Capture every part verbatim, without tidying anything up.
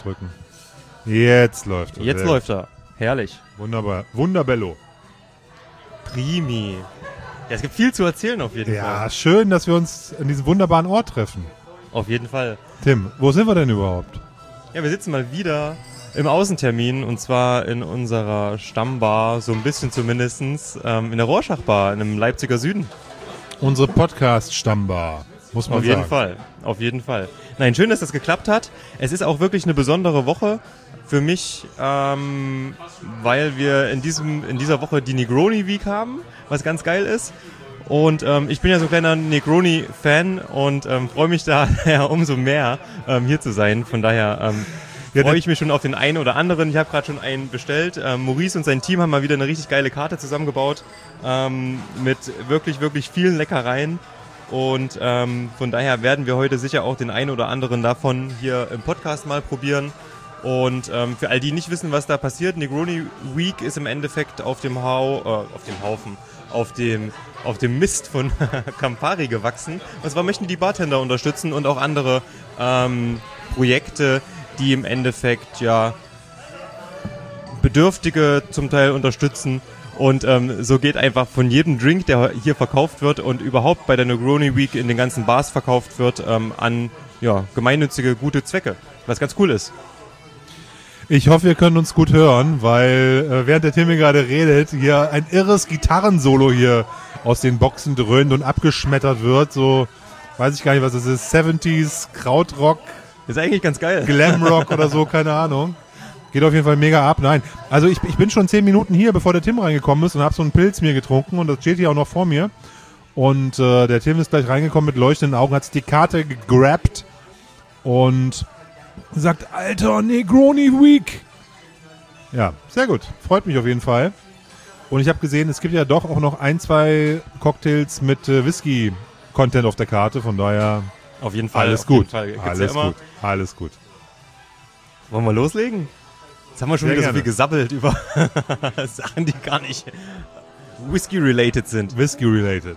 drücken. Jetzt läuft er. Jetzt läuft er. Herrlich. Wunderbar. Wunderbello. Primi. Ja, es gibt viel zu erzählen auf jeden ja, Fall. Ja, schön, dass wir uns an diesem wunderbaren Ort treffen. Auf jeden Fall. Tim, wo sind wir denn überhaupt? Ja, wir sitzen mal wieder im Außentermin und zwar in unserer Stammbar, so ein bisschen zumindest, ähm, in der Rorschach-Bar, in einem Leipziger Süden. Unsere Podcast-Stammbar, muss man sagen. Auf jeden Fall, auf jeden Fall. Nein, schön, dass das geklappt hat. Es ist auch wirklich eine besondere Woche für mich, ähm, weil wir in diesem in dieser Woche die Negroni Week haben, was ganz geil ist. Und ähm, ich bin ja so ein kleiner Negroni-Fan und ähm, freue mich da ja, umso mehr, ähm, hier zu sein. Von daher ähm, ja, freue ich mich schon auf den einen oder anderen. Ich habe gerade schon einen bestellt. Ähm, Maurice und sein Team haben mal wieder eine richtig geile Karte zusammengebaut ähm, mit wirklich, wirklich vielen Leckereien. Und ähm, von daher werden wir heute sicher auch den einen oder anderen davon hier im Podcast mal probieren. Und ähm, für all die nicht wissen, was da passiert, Negroni Week ist im Endeffekt auf dem Hau, äh, auf dem Haufen, auf dem, auf dem Mist von Campari gewachsen. Und zwar möchten die Bartender unterstützen und auch andere ähm, Projekte, die im Endeffekt ja Bedürftige zum Teil unterstützen. Und ähm, so geht einfach von jedem Drink, der hier verkauft wird und überhaupt bei der Negroni Week in den ganzen Bars verkauft wird, ähm, an ja, gemeinnützige, gute Zwecke, was ganz cool ist. Ich hoffe, wir können uns gut hören, weil äh, während der Tim hier gerade redet, hier ein irres Gitarrensolo hier aus den Boxen dröhnt und abgeschmettert wird. So, weiß ich gar nicht, was das ist. siebziger Krautrock. Das ist eigentlich ganz geil. Glamrock oder so, keine Ahnung. Geht auf jeden Fall mega ab. Nein, also ich, ich bin schon zehn Minuten hier, bevor der Tim reingekommen ist und habe so einen Pilz mir getrunken und das steht hier auch noch vor mir. Und äh, der Tim ist gleich reingekommen mit leuchtenden Augen, hat sich die Karte gegrabt und sagt, Alter, Negroni Week. Ja, sehr gut. Freut mich auf jeden Fall. Und ich habe gesehen, es gibt ja doch auch noch ein, zwei Cocktails mit äh, Whisky-Content auf der Karte. Von daher auf jeden Fall. Alles auf gut. Jeden Fall. Alles ja gut. Alles gut. Wollen wir loslegen? Jetzt haben wir schon sehr wieder gerne. so viel gesabbelt über Sachen, die gar nicht Whisky-related sind. Whisky-related.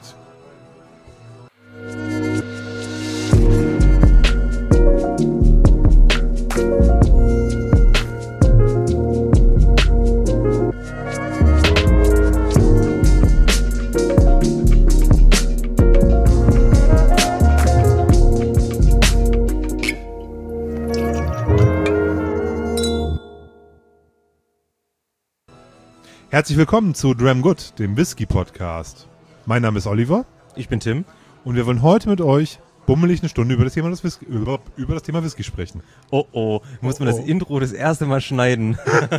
Herzlich willkommen zu Dram Good, dem Whisky-Podcast. Mein Name ist Oliver. Ich bin Tim. Und wir wollen heute mit euch bummelig eine Stunde über das Thema, das Whisky, über, über das Thema Whisky sprechen. Oh oh, muss man oh, oh. das Intro das erste Mal schneiden.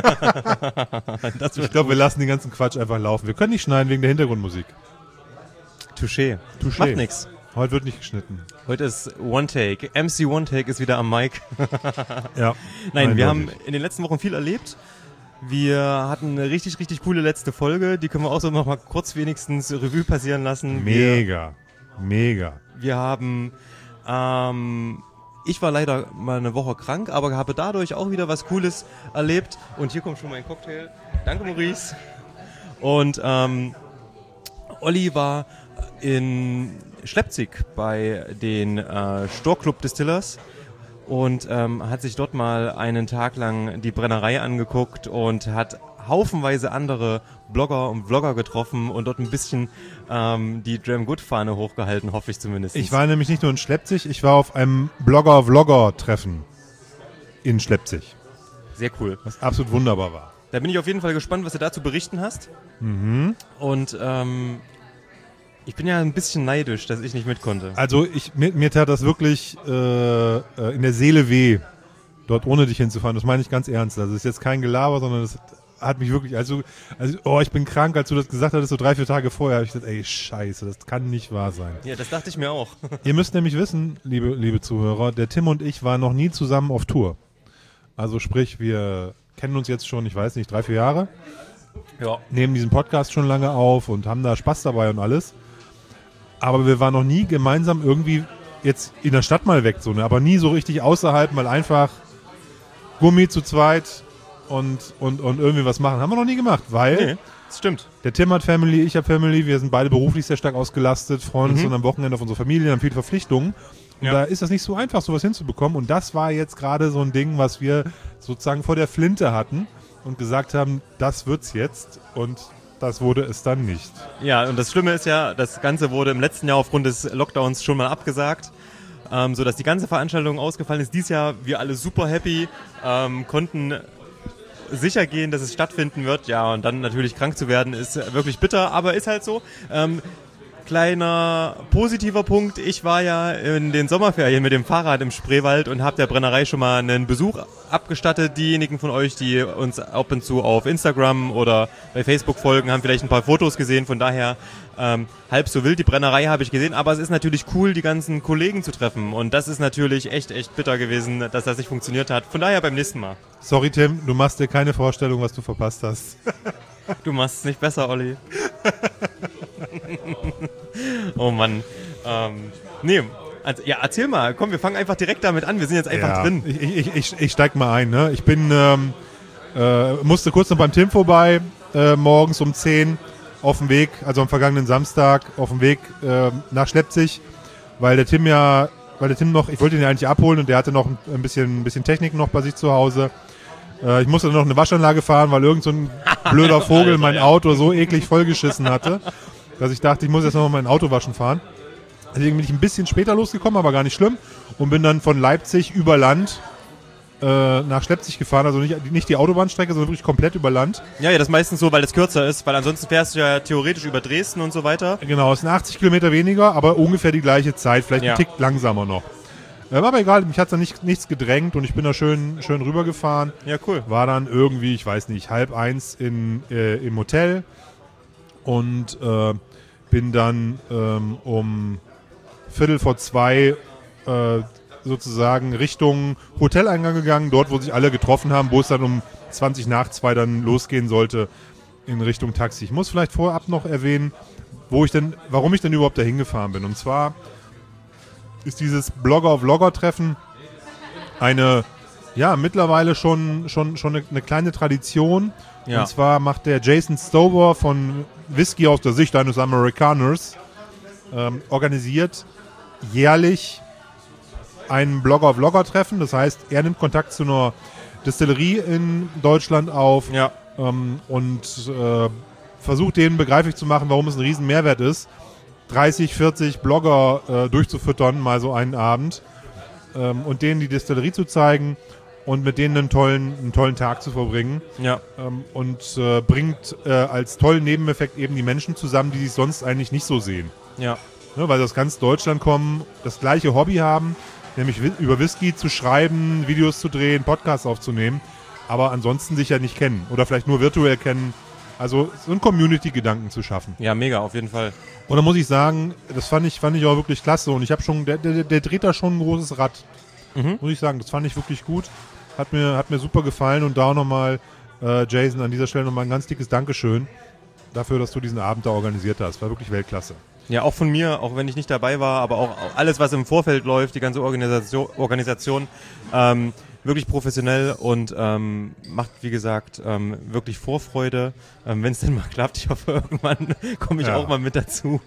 das ich glaube, wir lassen den ganzen Quatsch einfach laufen. Wir können nicht schneiden wegen der Hintergrundmusik. Touché. Touché. Macht nix. Heute wird nicht geschnitten. Heute ist One Take. M C One Take ist wieder am Mic. ja. Nein, eindeutig. Wir haben in den letzten Wochen viel erlebt. Wir hatten eine richtig, richtig coole letzte Folge. Die können wir auch so noch mal kurz wenigstens Revue passieren lassen. Mega, wir, mega. Wir haben, ähm, ich war leider mal eine Woche krank, aber habe dadurch auch wieder was Cooles erlebt. Und hier kommt schon mein Cocktail. Danke, Maurice. Und ähm, Olli war in Schleppzig bei den äh, Storclub Distillers. Und ähm, hat sich dort mal einen Tag lang die Brennerei angeguckt und hat haufenweise andere Blogger und Vlogger getroffen und dort ein bisschen ähm, die Dram Good Fahne hochgehalten, hoffe ich zumindest. Ich war nämlich nicht nur in Schleppzig, ich war auf einem Blogger-Vlogger-Treffen in Schleppzig. Sehr cool. Was absolut wunderbar war. Da bin ich auf jeden Fall gespannt, was du dazu berichten hast. Mhm. Und ähm, ich bin ja ein bisschen neidisch, dass ich nicht mit konnte. Also ich, mir, mir tat das wirklich äh, in der Seele weh, dort ohne dich hinzufahren. Das meine ich ganz ernst. Also es ist jetzt kein Gelaber, sondern es hat mich wirklich, also, also oh, ich bin krank, als du das gesagt hattest, so drei, vier Tage vorher, habe ich gesagt, ey, scheiße, das kann nicht wahr sein. Ja, das dachte ich mir auch. Ihr müsst nämlich wissen, liebe, liebe Zuhörer, der Tim und ich waren noch nie zusammen auf Tour. Also sprich, wir kennen uns jetzt schon, ich weiß nicht, drei, vier Jahre. Ja. Nehmen diesen Podcast schon lange auf und haben da Spaß dabei und alles. Aber wir waren noch nie gemeinsam irgendwie jetzt in der Stadt mal weg, so, ne? Aber nie so richtig außerhalb, mal einfach Gummi zu zweit, und, und, und irgendwie was machen. Haben wir noch nie gemacht, weil Nee, das stimmt. der Tim hat Family, ich habe Family, wir sind beide beruflich sehr stark ausgelastet, freuen uns Mhm. dann am Wochenende auf unsere Familie, haben viele Verpflichtungen. Und Ja. da ist das nicht so einfach, sowas hinzubekommen. Und das war jetzt gerade so ein Ding, was wir sozusagen vor der Flinte hatten und gesagt haben, das wird's jetzt. Und das wurde es dann nicht. Ja, und das Schlimme ist ja, das Ganze wurde im letzten Jahr aufgrund des Lockdowns schon mal abgesagt, ähm, sodass die ganze Veranstaltung ausgefallen ist. Dieses Jahr wir alle super happy, ähm, konnten sicher gehen, dass es stattfinden wird. Ja, und dann natürlich krank zu werden ist wirklich bitter, aber ist halt so. Ähm, Kleiner positiver Punkt, ich war ja in den Sommerferien mit dem Fahrrad im Spreewald und habe der Brennerei schon mal einen Besuch abgestattet. Diejenigen von euch, die uns ab und zu auf Instagram oder bei Facebook folgen, haben vielleicht ein paar Fotos gesehen. Von daher ähm, halb so wild, die Brennerei habe ich gesehen. Aber es ist natürlich cool, die ganzen Kollegen zu treffen. Und das ist natürlich echt, echt bitter gewesen, dass das nicht funktioniert hat. Von daher beim nächsten Mal. Sorry, Tim, du machst dir keine Vorstellung, was du verpasst hast. Du machst es nicht besser, Olli. Oh Mann. Ähm, nee, also, ja, erzähl mal. Komm, wir fangen einfach direkt damit an. Wir sind jetzt einfach ja, drin. Ich, ich, ich, ich steig mal ein. Ne? Ich bin, ähm, äh, musste kurz noch beim Tim vorbei, äh, morgens um zehn auf dem Weg, also am vergangenen Samstag, auf dem Weg äh, nach Schleppzig, weil der Tim ja, weil der Tim noch, ich wollte ihn ja eigentlich abholen und der hatte noch ein, ein bisschen, ein bisschen Technik noch bei sich zu Hause. Äh, ich musste noch eine Waschanlage fahren, weil irgend so ein blöder Vogel Alter, mein ja. Auto so eklig vollgeschissen hatte, dass ich dachte, ich muss jetzt noch mal mein Auto waschen fahren. Deswegen bin ich ein bisschen später losgekommen, aber gar nicht schlimm. Und bin dann von Leipzig über Land äh, nach Schleppzig gefahren. Also nicht, nicht die Autobahnstrecke, sondern wirklich komplett über Land. Ja, ja, das ist meistens so, weil es kürzer ist, weil ansonsten fährst du ja theoretisch über Dresden und so weiter. Genau, es sind achtzig Kilometer weniger, aber ungefähr die gleiche Zeit. Vielleicht Ja. ein Tick langsamer noch. Ähm, aber egal, mich hat da nicht, nichts gedrängt und ich bin da schön, schön rübergefahren. Ja, cool. War dann irgendwie, ich weiß nicht, halb eins in, äh, im Hotel und äh, bin dann ähm, um Viertel vor zwei äh, sozusagen Richtung Hoteleingang gegangen, dort, wo sich alle getroffen haben, wo es dann um zwanzig nach zwei dann losgehen sollte in Richtung Taxi. Ich muss vielleicht vorab noch erwähnen, wo ich denn, warum ich denn überhaupt dahin gefahren bin. Und zwar ist dieses Blogger-Vlogger-Treffen eine, ja, mittlerweile schon, schon, schon eine, eine kleine Tradition. Ja. Und zwar macht der Jason Stover von Whisky aus der Sicht eines Amerikaners ähm, organisiert jährlich ein Blogger-Vlogger-Treffen. Das heißt, er nimmt Kontakt zu einer Distillerie in Deutschland auf Ja. ähm, und äh, versucht denen begreiflich zu machen, warum es ein riesen Mehrwert ist, dreißig, vierzig Blogger äh, durchzufüttern, mal so einen Abend, ähm, und denen die Distillerie zu zeigen und mit denen einen tollen, einen tollen Tag zu verbringen. Ja. Ähm, und äh, bringt äh, als tollen Nebeneffekt eben die Menschen zusammen, die sich sonst eigentlich nicht so sehen. Ja. Ne, weil sie aus ganz Deutschland kommen, das gleiche Hobby haben, nämlich wi- über Whisky zu schreiben, Videos zu drehen, Podcasts aufzunehmen, aber ansonsten sich ja nicht kennen oder vielleicht nur virtuell kennen. Also so einen Community-Gedanken zu schaffen. Ja, mega, auf jeden Fall. Und da muss ich sagen, das fand ich, fand ich auch wirklich klasse und ich habe schon, der, der, der dreht da schon ein großes Rad. Mhm. Muss ich sagen, das fand ich wirklich gut. Hat mir, hat mir super gefallen und da auch nochmal, äh, Jason, an dieser Stelle nochmal ein ganz dickes Dankeschön dafür, dass du diesen Abend da organisiert hast. War wirklich Weltklasse. Ja, auch von mir, auch wenn ich nicht dabei war, aber auch alles, was im Vorfeld läuft, die ganze Organisation, Organisation ähm, wirklich professionell und ähm, macht, wie gesagt, ähm, wirklich Vorfreude. Ähm, wenn es denn mal klappt, ich hoffe, irgendwann komme ich Ja. auch mal mit dazu.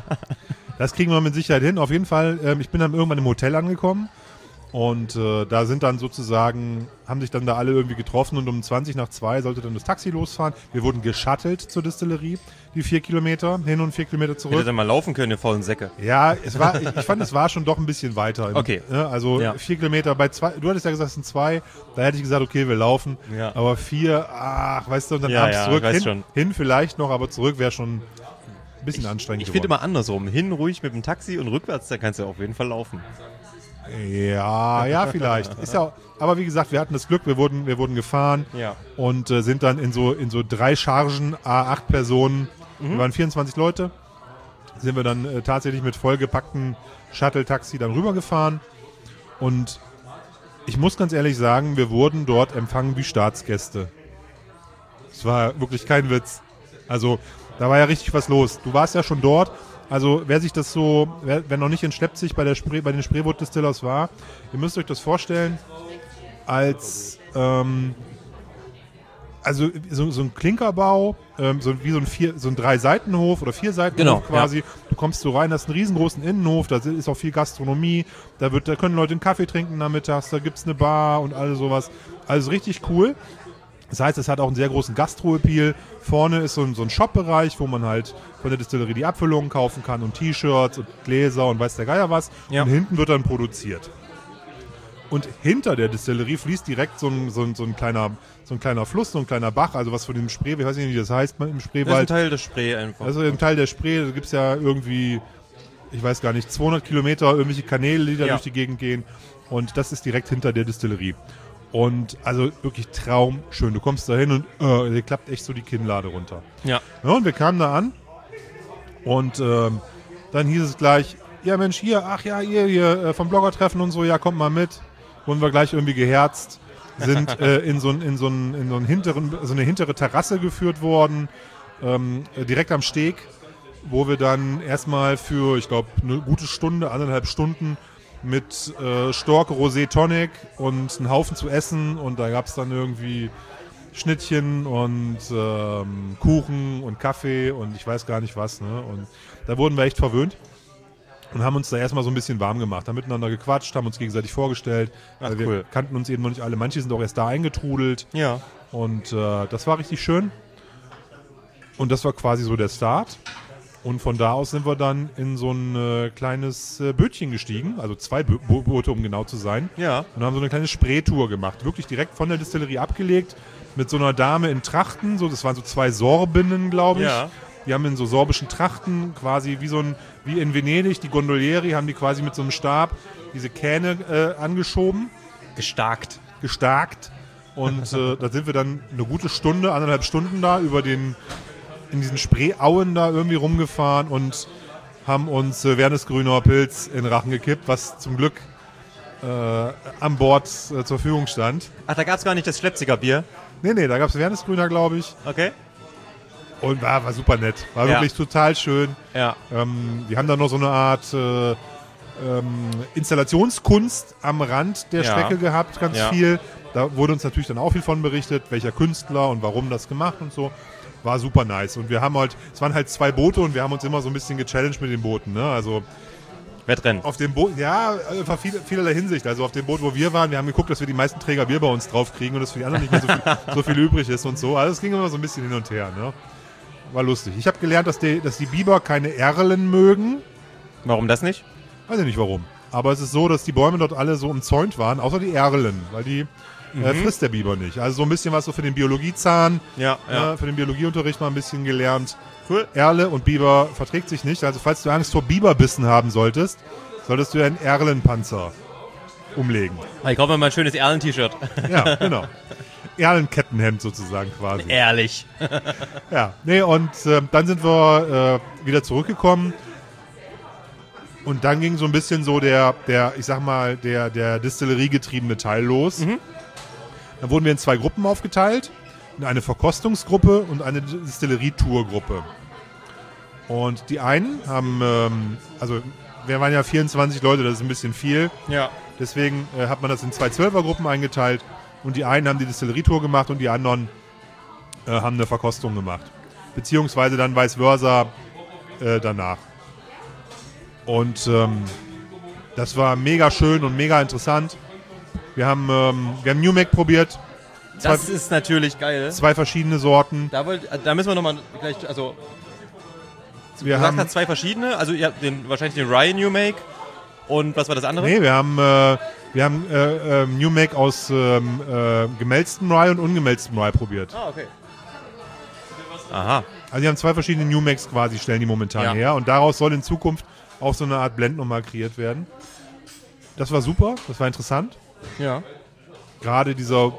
Das kriegen wir mit Sicherheit hin. Auf jeden Fall, ähm, ich bin dann irgendwann im Hotel angekommen und äh, da sind dann sozusagen, haben sich dann da alle irgendwie getroffen und um zwanzig nach zwei sollte dann das Taxi losfahren. Wir wurden geshuttelt zur Distillerie, die vier Kilometer hin und vier Kilometer Hätte zurück. dann mal laufen können, ihr faulen Säcke. Ja, es war, ich, ich fand, es war schon doch ein bisschen weiter. Okay. Ne? Also Ja. vier Kilometer bei zwei, du hattest ja gesagt, es sind zwei, da hätte ich gesagt, okay, wir laufen. Ja. Aber vier, ach, weißt du, und dann Ja, abends ja, zurück. ich weiß Hin, schon. hin vielleicht noch, aber zurück wäre schon ein bisschen anstrengend Ich finde geworden. immer andersrum. Hin ruhig mit dem Taxi und rückwärts, da kannst du auf jeden Fall laufen. Ja, ja, vielleicht. Ist ja, aber wie gesagt, wir hatten das Glück, wir wurden, wir wurden gefahren Ja. und äh, sind dann in so, in so drei Chargen, a acht Personen, Mhm. wir waren vierundzwanzig Leute, sind wir dann äh, tatsächlich mit vollgepacktem Shuttle-Taxi dann rübergefahren. Und ich muss ganz ehrlich sagen, wir wurden dort empfangen wie Staatsgäste. Es war wirklich kein Witz. Also, da war ja richtig was los. Du warst ja schon dort. Also, wer sich das so, wer, wer noch nicht in Schleppzig bei, der Spree, bei den Spreewood Distillers war, ihr müsst euch das vorstellen, als, ähm, Also so, so ein Klinkerbau, ähm, so wie so ein, vier, so ein Drei-Seitenhof oder Vier-Seitenhof Genau, quasi. Ja. Du kommst so rein, hast einen riesengroßen Innenhof, da ist auch viel Gastronomie, da, wird, da können Leute einen Kaffee trinken nachmittags, da gibt es eine Bar und alles sowas. Also richtig cool. Das heißt, es hat auch einen sehr großen Gastro-Appeal. Vorne ist so ein, so ein Shop-Bereich, wo man halt von der Distillerie die Abfüllungen kaufen kann und T-Shirts und Gläser und weiß der Geier was. Ja. Und hinten wird dann produziert. Und hinter der Distillerie fließt direkt so ein, so ein, so ein, kleiner, so ein kleiner Fluss, so ein kleiner Bach, also was von dem Spree, ich weiß nicht, wie das heißt im Spreewald. Das ist ein Teil des Spree einfach. Also ein Teil der Spree, da gibt es ja irgendwie, ich weiß gar nicht, zweihundert Kilometer irgendwelche Kanäle, die da ja. durch die Gegend gehen. Und das ist direkt hinter der Distillerie. Und also wirklich traumschön. Du kommst da hin und äh, dir klappt echt so die Kinnlade runter. Ja. Ja, und wir kamen da an und ähm, dann hieß es gleich, ja Mensch, hier, ach ja, ihr hier äh, vom Bloggertreffen und so, ja, kommt mal mit. Wurden wir gleich irgendwie geherzt, sind äh, in, so, in, so ein, in so, einen hinteren, so eine hintere Terrasse geführt worden, ähm, äh, direkt am Steg, wo wir dann erstmal für, ich glaube, eine gute Stunde, anderthalb Stunden mit äh, Stork Rosé Tonic und einen Haufen zu essen und da gab es dann irgendwie Schnittchen und ähm, Kuchen und Kaffee und ich weiß gar nicht was. Ne? Und da wurden wir echt verwöhnt. Und haben uns da erstmal so ein bisschen warm gemacht, haben miteinander gequatscht, haben uns gegenseitig vorgestellt. Ach, wir cool. kannten uns eben noch nicht alle. Manche sind auch erst da eingetrudelt. Ja. Und äh, das war richtig schön. Und das war quasi so der Start. Und von da aus sind wir dann in so ein äh, kleines äh, Bötchen gestiegen, also zwei Bo- Bo- Boote, um genau zu sein. Ja. Und haben so eine kleine Spreetour gemacht, wirklich direkt von der Distillerie abgelegt, mit so einer Dame in Trachten. So, das waren so zwei Sorbinnen, glaube ich. Ja. Die haben in so sorbischen Trachten quasi wie so ein, wie in Venedig, die Gondolieri, haben die quasi mit so einem Stab diese Kähne äh, angeschoben. Gestarkt. Gestarkt. Und äh, da sind wir dann eine gute Stunde, anderthalb Stunden da über den, in diesen Spreeauen da irgendwie rumgefahren und haben uns äh, Wernesgrüner Pilz in den Rachen gekippt, was zum Glück äh, an Bord äh, zur Verfügung stand. Ach, da gab es gar nicht das Schlepziger Bier? Nee, nee, da gab es Wernesgrüner, glaube ich. Okay. Und war, war super nett. War Ja. wirklich total schön. Ja. Ähm, die haben da noch so eine Art äh, ähm, Installationskunst am Rand der Ja. Strecke gehabt, ganz Ja. viel. Da wurde uns natürlich dann auch viel von berichtet, welcher Künstler und warum das gemacht und so. War super nice. Und wir haben halt, es waren halt zwei Boote und wir haben uns immer so ein bisschen gechallenged mit den Booten. Ne? Also Wettrennen. auf dem Boot, ja, einfach viel, vielerlei Hinsicht. Also auf dem Boot, wo wir waren, wir haben geguckt, dass wir die meisten Träger Bier bei uns drauf kriegen und dass für die anderen nicht mehr so viel, so viel übrig ist und so. Also es ging immer so ein bisschen hin und her. Ne? War lustig. Ich habe gelernt, dass die, dass die Biber keine Erlen mögen. Warum das nicht? Weiß ich nicht warum. Aber es ist so, dass die Bäume dort alle so umzäunt waren, außer die Erlen, weil die äh, frisst der Biber nicht. Also so ein bisschen was so für den Biologiezahn, Ja, ja. äh, für den Biologieunterricht mal ein bisschen gelernt. Cool. Erle und Biber verträgt sich nicht. Also falls du Angst vor Biberbissen haben solltest, solltest du einen Erlenpanzer umlegen. Ich kaufe mir mal ein schönes Erlen-T-Shirt. Ja, genau. Erlenkettenhemd sozusagen quasi. Ehrlich. Ja, nee, und äh, dann sind wir äh, wieder zurückgekommen. Und dann ging so ein bisschen so der, der ich sag mal, der, der Distillerie-getriebene Teil los. Mhm. Dann wurden wir in zwei Gruppen aufgeteilt. In eine Verkostungsgruppe und eine Distillerie-Tour-Gruppe. Und die einen haben, ähm, also wir waren ja vierundzwanzig Leute, das ist ein bisschen viel. Ja. Deswegen äh, hat man das in zwei Zwölfergruppen eingeteilt. Und die einen haben die Distillerie-Tour gemacht und die anderen äh, haben eine Verkostung gemacht. Beziehungsweise dann vice versa äh, danach. Und ähm, das war mega schön und mega interessant. Wir haben, ähm, wir haben New Make probiert. Zwei, Das ist natürlich geil. zwei verschiedene Sorten. Da, wollt, da müssen wir nochmal gleich, also Wir du haben, sagst zwei verschiedene, also ihr habt den, wahrscheinlich den Rye New Make und was war das andere? nee, wir haben, äh, wir haben äh, äh, New Make aus ähm, äh, gemälztem Rye und ungemälztem Rye probiert. Ah, okay. Aha. Also die haben zwei verschiedene New Makes quasi, stellen die momentan Ja. her. Und daraus soll in Zukunft auch so eine Art Blend nochmal kreiert werden. Das war super, das war interessant. Ja. Gerade dieser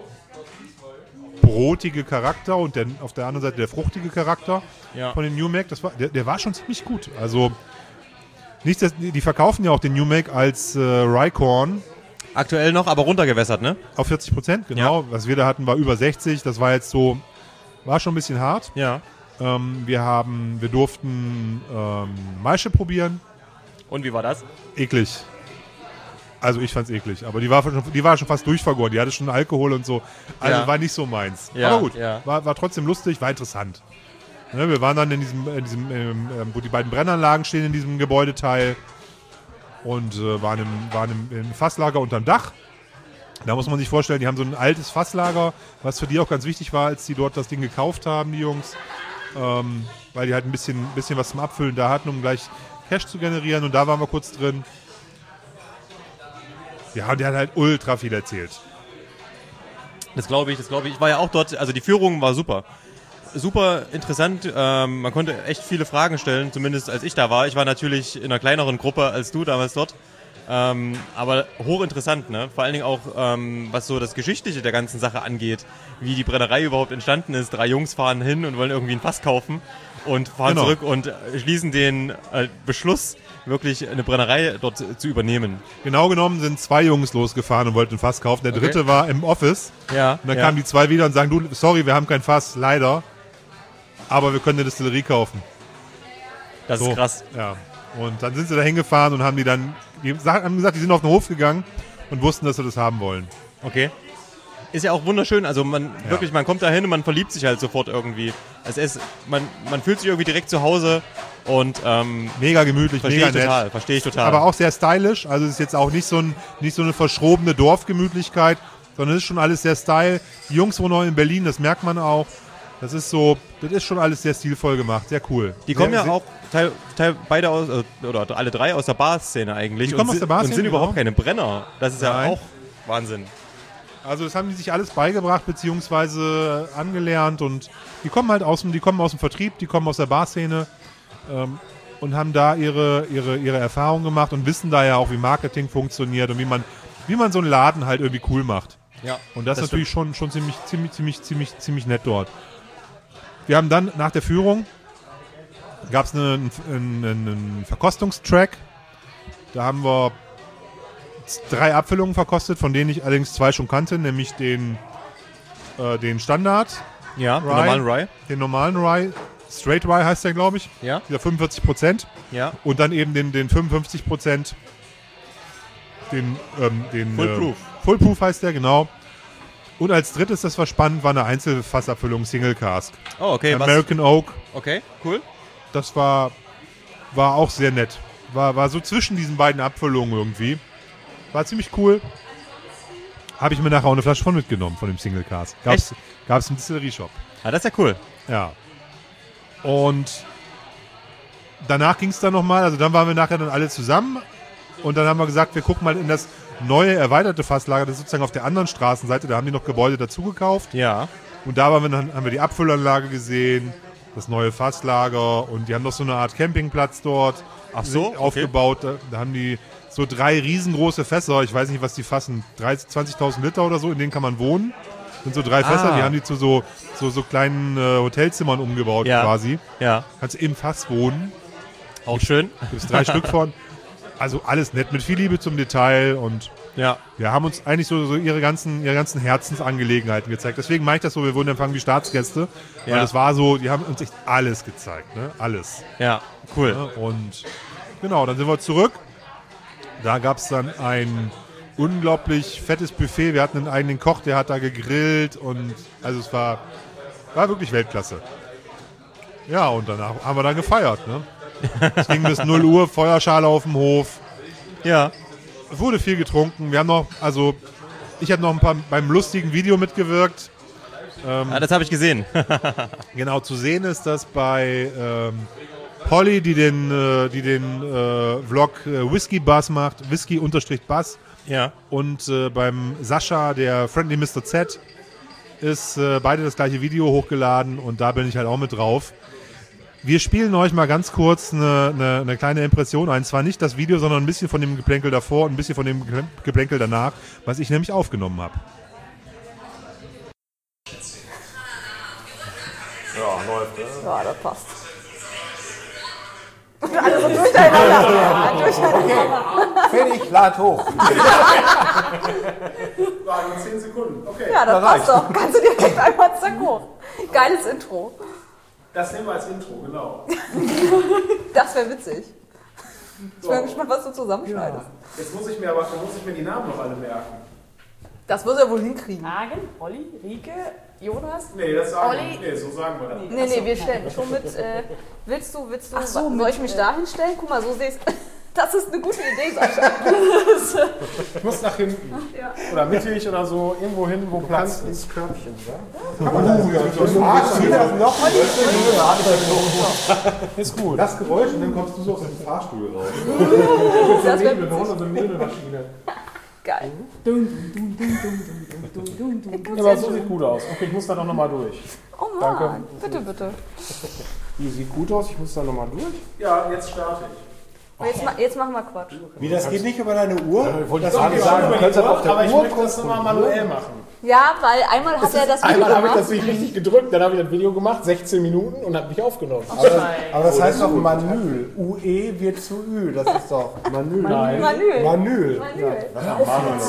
brotige Charakter und der, auf der anderen Seite der fruchtige Charakter Ja. von den New Make, das war, der, der war schon ziemlich gut. Also nicht, dass, die verkaufen ja auch den New Make als äh, Rye Corn Aktuell noch, aber runtergewässert, ne? auf vierzig Prozent, genau. Was wir da hatten, war über sechzig. Das war jetzt so, war schon ein bisschen hart. Ja. Ähm, wir haben, wir durften ähm, Maische probieren. Und wie war das? Eklig. Also ich fand's eklig, aber die war schon, die war schon fast durchvergoren. Die hatte schon Alkohol und so. Also Ja. war nicht so meins. Ja, aber gut, ja. war, war trotzdem lustig, war interessant. Ne, wir waren dann in diesem, in diesem ähm, ähm, wo die beiden Brennanlagen stehen in diesem Gebäudeteil und äh, waren, im, waren im, im Fasslager unterm Dach. Da muss man sich vorstellen, die haben so ein altes Fasslager, was für die auch ganz wichtig war, als die dort das Ding gekauft haben, die Jungs. Ähm, weil die halt ein bisschen, bisschen was zum Abfüllen da hatten, um gleich Cash zu generieren. Und da waren wir kurz drin. Ja, und der hat halt ultra viel erzählt. Das glaube ich, das glaube ich. Ich war ja auch dort, also die Führung war super. Super interessant, ähm, man konnte echt viele Fragen stellen, zumindest als ich da war. Ich war natürlich in einer kleineren Gruppe als du damals dort. Ähm, aber hochinteressant, ne? Vor allen Dingen auch, ähm, was so das Geschichtliche der ganzen Sache angeht, wie die Brennerei überhaupt entstanden ist. Drei Jungs fahren hin und wollen irgendwie ein Fass kaufen und fahren Genau. zurück und schließen den äh, Beschluss, wirklich eine Brennerei dort zu übernehmen. Genau genommen sind zwei Jungs losgefahren und wollten ein Fass kaufen. Der Okay. dritte war im Office. Ja. Und dann ja. kamen die zwei wieder und sagen, du, sorry, wir haben kein Fass, leider. Aber wir können eine Distillerie kaufen. Das So. ist krass. Ja. Und dann sind sie da hingefahren und haben die dann, die haben gesagt, die sind auf den Hof gegangen und wussten, dass sie das haben wollen. Okay. Ist ja auch wunderschön, also man Ja. wirklich, man kommt da hin und man verliebt sich halt sofort irgendwie. Es ist, man, man fühlt sich irgendwie direkt zu Hause und ähm, Mega gemütlich, verstehe mega ich nett. total, verstehe ich total. Aber auch sehr stylisch. Also es ist jetzt auch nicht so, ein, nicht so eine verschrobene Dorfgemütlichkeit, sondern es ist schon alles sehr style. Die Jungs wohnen auch in Berlin, das merkt man auch. Das ist so, das ist schon alles sehr stilvoll gemacht, sehr cool. die kommen sehr, ja sehr, auch teil, teil, beide aus, äh, oder alle drei aus der Bar-Szene eigentlich. Die kommen und aus sind, der Bar-Szene, und sind überhaupt genau. keine Brenner. Das ist Nein. ja auch Wahnsinn. Also das haben die sich alles beigebracht beziehungsweise angelernt und die kommen halt aus dem, die kommen aus dem Vertrieb, die kommen aus der Barszene ähm, und haben da ihre, ihre, ihre Erfahrungen gemacht und wissen da ja auch, wie Marketing funktioniert und wie man, wie man so einen Laden halt irgendwie cool macht. Ja, Und das, das ist natürlich schon, schon ziemlich, ziemlich, ziemlich, ziemlich, ziemlich nett dort. Wir haben dann nach der Führung gab es einen, einen, einen Verkostungstrack. Da haben wir drei Abfüllungen verkostet, von denen ich allerdings zwei schon kannte, nämlich den, äh, den Standard, Ja, den Rye. normalen Rye. den normalen Rye, Straight Rye heißt der, glaube ich, Ja, dieser fünfundvierzig Prozent ja. und dann eben den, den fünfundfünfzig Prozent, den, ähm, den Full äh, Proof. Full Proof heißt der, genau. Und als drittes, das war spannend, war eine Einzelfassabfüllung Single Cask. Oh, okay, was? American Oak, Okay, cool. das war, war auch sehr nett. War, war so zwischen diesen beiden Abfüllungen irgendwie. War ziemlich cool. Habe ich mir nachher auch eine Flasche von mitgenommen, von dem Single Cask. Gab's, gab's im Distillerie-Shop. Ah, das ist ja cool. Ja. Und danach ging es dann nochmal, also dann waren wir nachher dann alle zusammen und dann haben wir gesagt, wir gucken mal in das neue, erweiterte Fasslager, das ist sozusagen auf der anderen Straßenseite, da haben die noch Gebäude dazu gekauft Ja. und da waren wir dann, haben wir die Abfüllanlage gesehen, das neue Fasslager und die haben noch so eine Art Campingplatz dort Ach so, okay. aufgebaut, da, da haben die so drei riesengroße Fässer, ich weiß nicht, was die fassen, dreißig, zwanzigtausend Liter oder so, in denen kann man wohnen. Das sind so drei Fässer, Ah. die haben die zu so, so, so kleinen äh, Hotelzimmern umgebaut Ja. quasi. Ja, Kannst im Fass wohnen. auch schön. Gibt es drei Stück von. Also alles nett, mit viel Liebe zum Detail und Ja. wir haben uns eigentlich so, so ihre ganzen, ihre ganzen Herzensangelegenheiten gezeigt. Deswegen mache ich das so, wir wurden empfangen wie Staatsgäste. Weil Ja. das war so, die haben uns echt alles gezeigt, ne? Alles. Ja, cool. Ne? Und genau, dann sind wir zurück. Da gab es dann ein unglaublich fettes Buffet. Wir hatten einen eigenen Koch, der hat da gegrillt und also es war, war wirklich Weltklasse. Ja, und danach haben wir dann gefeiert. Ne? Es ging bis null Uhr, Feuerschale auf dem Hof. Ja. Es wurde viel getrunken. Wir haben noch, also ich habe noch ein paar beim lustigen Video mitgewirkt. Ähm, Ah, das habe ich gesehen. Genau, zu sehen ist das bei ähm, Polly, die den, äh, die den äh, Vlog äh, Whisky Buzz macht, Whisky-Buzz. Ja. Und äh, beim Sascha, der Friendly Mister Z, ist äh, beide das gleiche Video hochgeladen und da bin ich halt auch mit drauf. Wir spielen euch mal ganz kurz eine, eine, eine kleine Impression ein. Zwar nicht das Video, sondern ein bisschen von dem Geplänkel davor und ein bisschen von dem Geplänkel danach, was ich nämlich aufgenommen habe. Ja, läuft, ne? Ja, das passt. Alle so durcheinander. Ja, durcheinander. Fertig, lad hoch. War in zehn Sekunden. Okay. Ja, das Da passt doch. Kannst du direkt einmal zack hoch. Geiles Intro. Das nehmen wir als Intro, genau. Das wäre witzig. Ich bin gespannt, was du zusammenschneidest. Jetzt muss ich mir aber muss ich mir die Namen noch alle merken. Das wird er wohl hinkriegen. Hagen, Olli, Rike, Jonas. Nee, das sagen Olli. wir. Nee, so sagen wir das. Nee, nee, wir stellen schon mit. Äh, willst du, willst du, Ach so, soll mit, ich mich äh, da hinstellen? Guck mal, so siehst das ist eine gute Idee, Sascha. Ich muss nach hinten. Ja. Oder mittig oder so, irgendwo hin, wo Platz ist. Ins Körbchen, ja? Kann man das so Du magst wieder noch Ist gut. Das Geräusch und dann kommst du so aus dem Fahrstuhl raus. Das wäre Nebel, und so eine Nebelmaschine. geil. Ja, aber so sieht gut aus. Okay, ich muss da doch nochmal durch. Oh Mann, Danke. bitte, bitte. Die sieht gut aus, ich muss da nochmal durch. Ja, jetzt starte ich. Und jetzt, ma- jetzt machen wir Quatsch. Wie, das geht nicht über deine Uhr? Ich wollte das gerade geht sagen, über du die kannst das Uhr, auf der aber ich Uhr möchte das nochmal manuell machen. Ja, weil einmal hat er das Video Einmal habe ich gemacht. das nicht richtig gedrückt, dann habe ich das Video gemacht, sechzehn Minuten und habe mich aufgenommen. Aber das, aber das heißt doch Manül. U E wird zu Ü. Das ist doch Manül. Nein. Manül. Manül. Manül. Ja,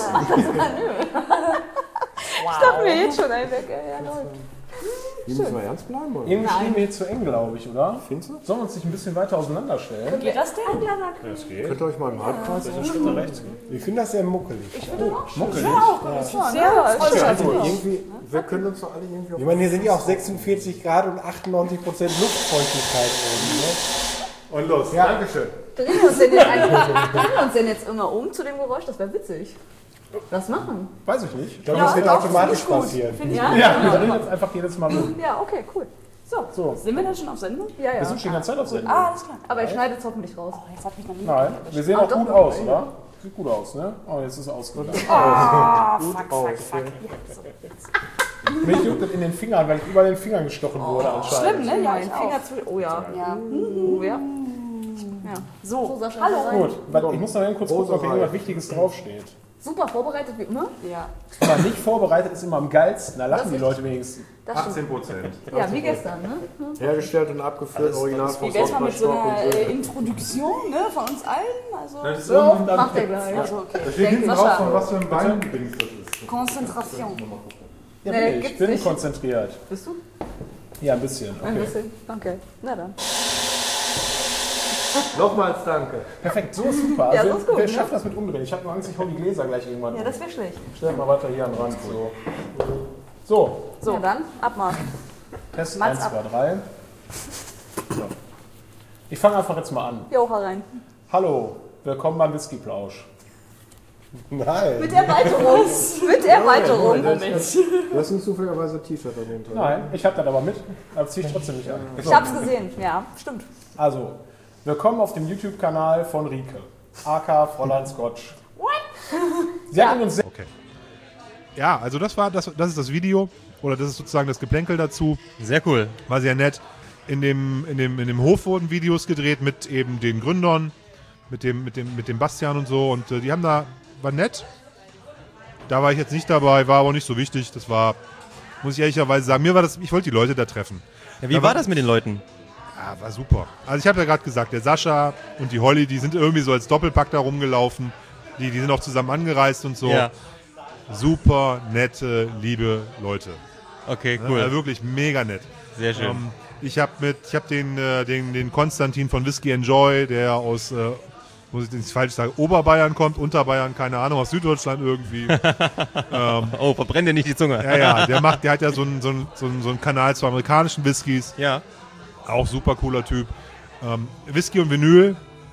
Ich dachte mir jetzt schon, ein weg. Ja, läuft. Hier müssen wir ernst bleiben, oder? Irgendwie stehen wir jetzt zu eng, glaube ich, oder? Findest du? Sollen wir uns nicht ein bisschen weiter auseinanderstellen? Geht das denn? Das geht. Könnt ihr euch mal im Halbkreis Das ist Schritte rechts gehen. Ich finde das sehr muckelig. Muckelig. Sehr Also schön. irgendwie, wir können uns doch alle irgendwie auf... Ich meine, hier sind ja auch sechsundvierzig Grad und achtundneunzig Prozent Luftfeuchtigkeit oben. Ne? Und los. Ja. Dankeschön. Drehen wir uns denn jetzt, eigentlich- drehen wir uns denn jetzt immer um zu dem Geräusch? Das wäre witzig. Was machen? Weiß ich nicht. Ich glaube, das wird doch, automatisch finde ich gut. passieren. Finde ich Ja? gut. Ja, wir drehen jetzt einfach jedes Mal um. Ja, okay, cool. So, So. sind wir denn schon auf Sendung? Ja, ja. Wir sind schon die ganze Zeit auf Sendung. Ah, alles klar. Aber ich schneide es hoffentlich raus. Oh, jetzt hat mich noch nie Nein, wir sehen Ah, auch doch. gut aus, oder? Sieht gut aus, ne? Oh, jetzt ist er ausgegangen. Ah, fuck, fuck, fuck. Ja, so, jetzt. Mich juckt das in den Fingern, weil ich über den Fingern gestochen wurde anscheinend. Schlimm, ne? Ja, Mein ich Finger auch. zu. Oh ja. Ja. Oh ja. Ja. So, So, Sascha, hallo. rein. Gut, warte, ich muss noch eben kurz gucken, ob hier irgendwas Wichtiges draufsteht. Super vorbereitet wie immer. Ja. Wenn man nicht vorbereitet ist, immer am geilsten. Da lachen Das die ist Leute wenigstens. Das stimmt. achtzehn Prozent. Ja, wie gestern, ne? Hergestellt und abgeführt, original Wie von wär's mal mit so Stock einer und äh, Öl. Introduktion, ne, von uns allen? Also, So, macht er gleich. also okay. Da steht hinten Sascha. drauf, von was für ein Weindings das ist. Konzentration. Ja, Nee, bin ich. gibt's bin nicht. konzentriert. Bist du? Ja, ein bisschen. Ein Okay. bisschen. Okay. Na dann. Nochmals danke. Perfekt, so ist super. Ja, Also, so ist gut, wer ne? schafft das mit umdrehen? Ich habe nur Angst, ich hau die Gläser gleich irgendwann Ja, um. das wäre schlecht. Stell mal weiter hier am Rand. So. So, So, ja, dann Abmarsch. Test Mats eins, ab. zwei, drei. So. Ich fange einfach jetzt mal an. Jo, rein. Hallo, willkommen beim Whisky-Plausch. Nein. Mit Erweiterung. Mit Erweiterung. Du hast nicht zufälligerweise ein T-Shirt darunter. Nein, ich habe das aber mit, aber ziehe ich trotzdem nicht an. Ich hab's gesehen. Ja, stimmt. Also, willkommen auf dem YouTube-Kanal von Rike, aka Fräulein Scotch. What? Sie hat uns sehr Okay. Ja, also das war das, das ist das Video oder das ist sozusagen das Geplänkel dazu. Sehr cool. War sehr nett. In dem, in dem, in dem Hof wurden Videos gedreht mit eben den Gründern, mit dem, mit dem, mit dem Bastian und so. Und äh, die haben da, war nett. Da war ich jetzt nicht dabei, war aber nicht so wichtig. Das war, muss ich ehrlicherweise sagen, mir war das, ich wollte die Leute da treffen. Ja, wie Da war war- das mit den Leuten? Ja, war super. Also ich habe ja gerade gesagt, der Sascha und die Holly, die sind irgendwie so als Doppelpack da rumgelaufen. Die, die sind auch zusammen angereist und so. Ja. Super nette, liebe Leute. Okay, Ne? cool. Also wirklich mega nett. Sehr schön. Ähm, ich habe mit, ich habe den, äh, den, den Konstantin von Whisky Enjoy, der aus, äh, muss ich nicht falsch sagen, Oberbayern kommt, Unterbayern, keine Ahnung, aus Süddeutschland irgendwie. Oh, verbrenn dir nicht die Zunge. Ja, ja, der macht, der hat ja so einen, so einen, so einen, so einen Kanal zu amerikanischen Whiskys. Ja. Auch super cooler Typ. Ähm, Whisky und Vinyl.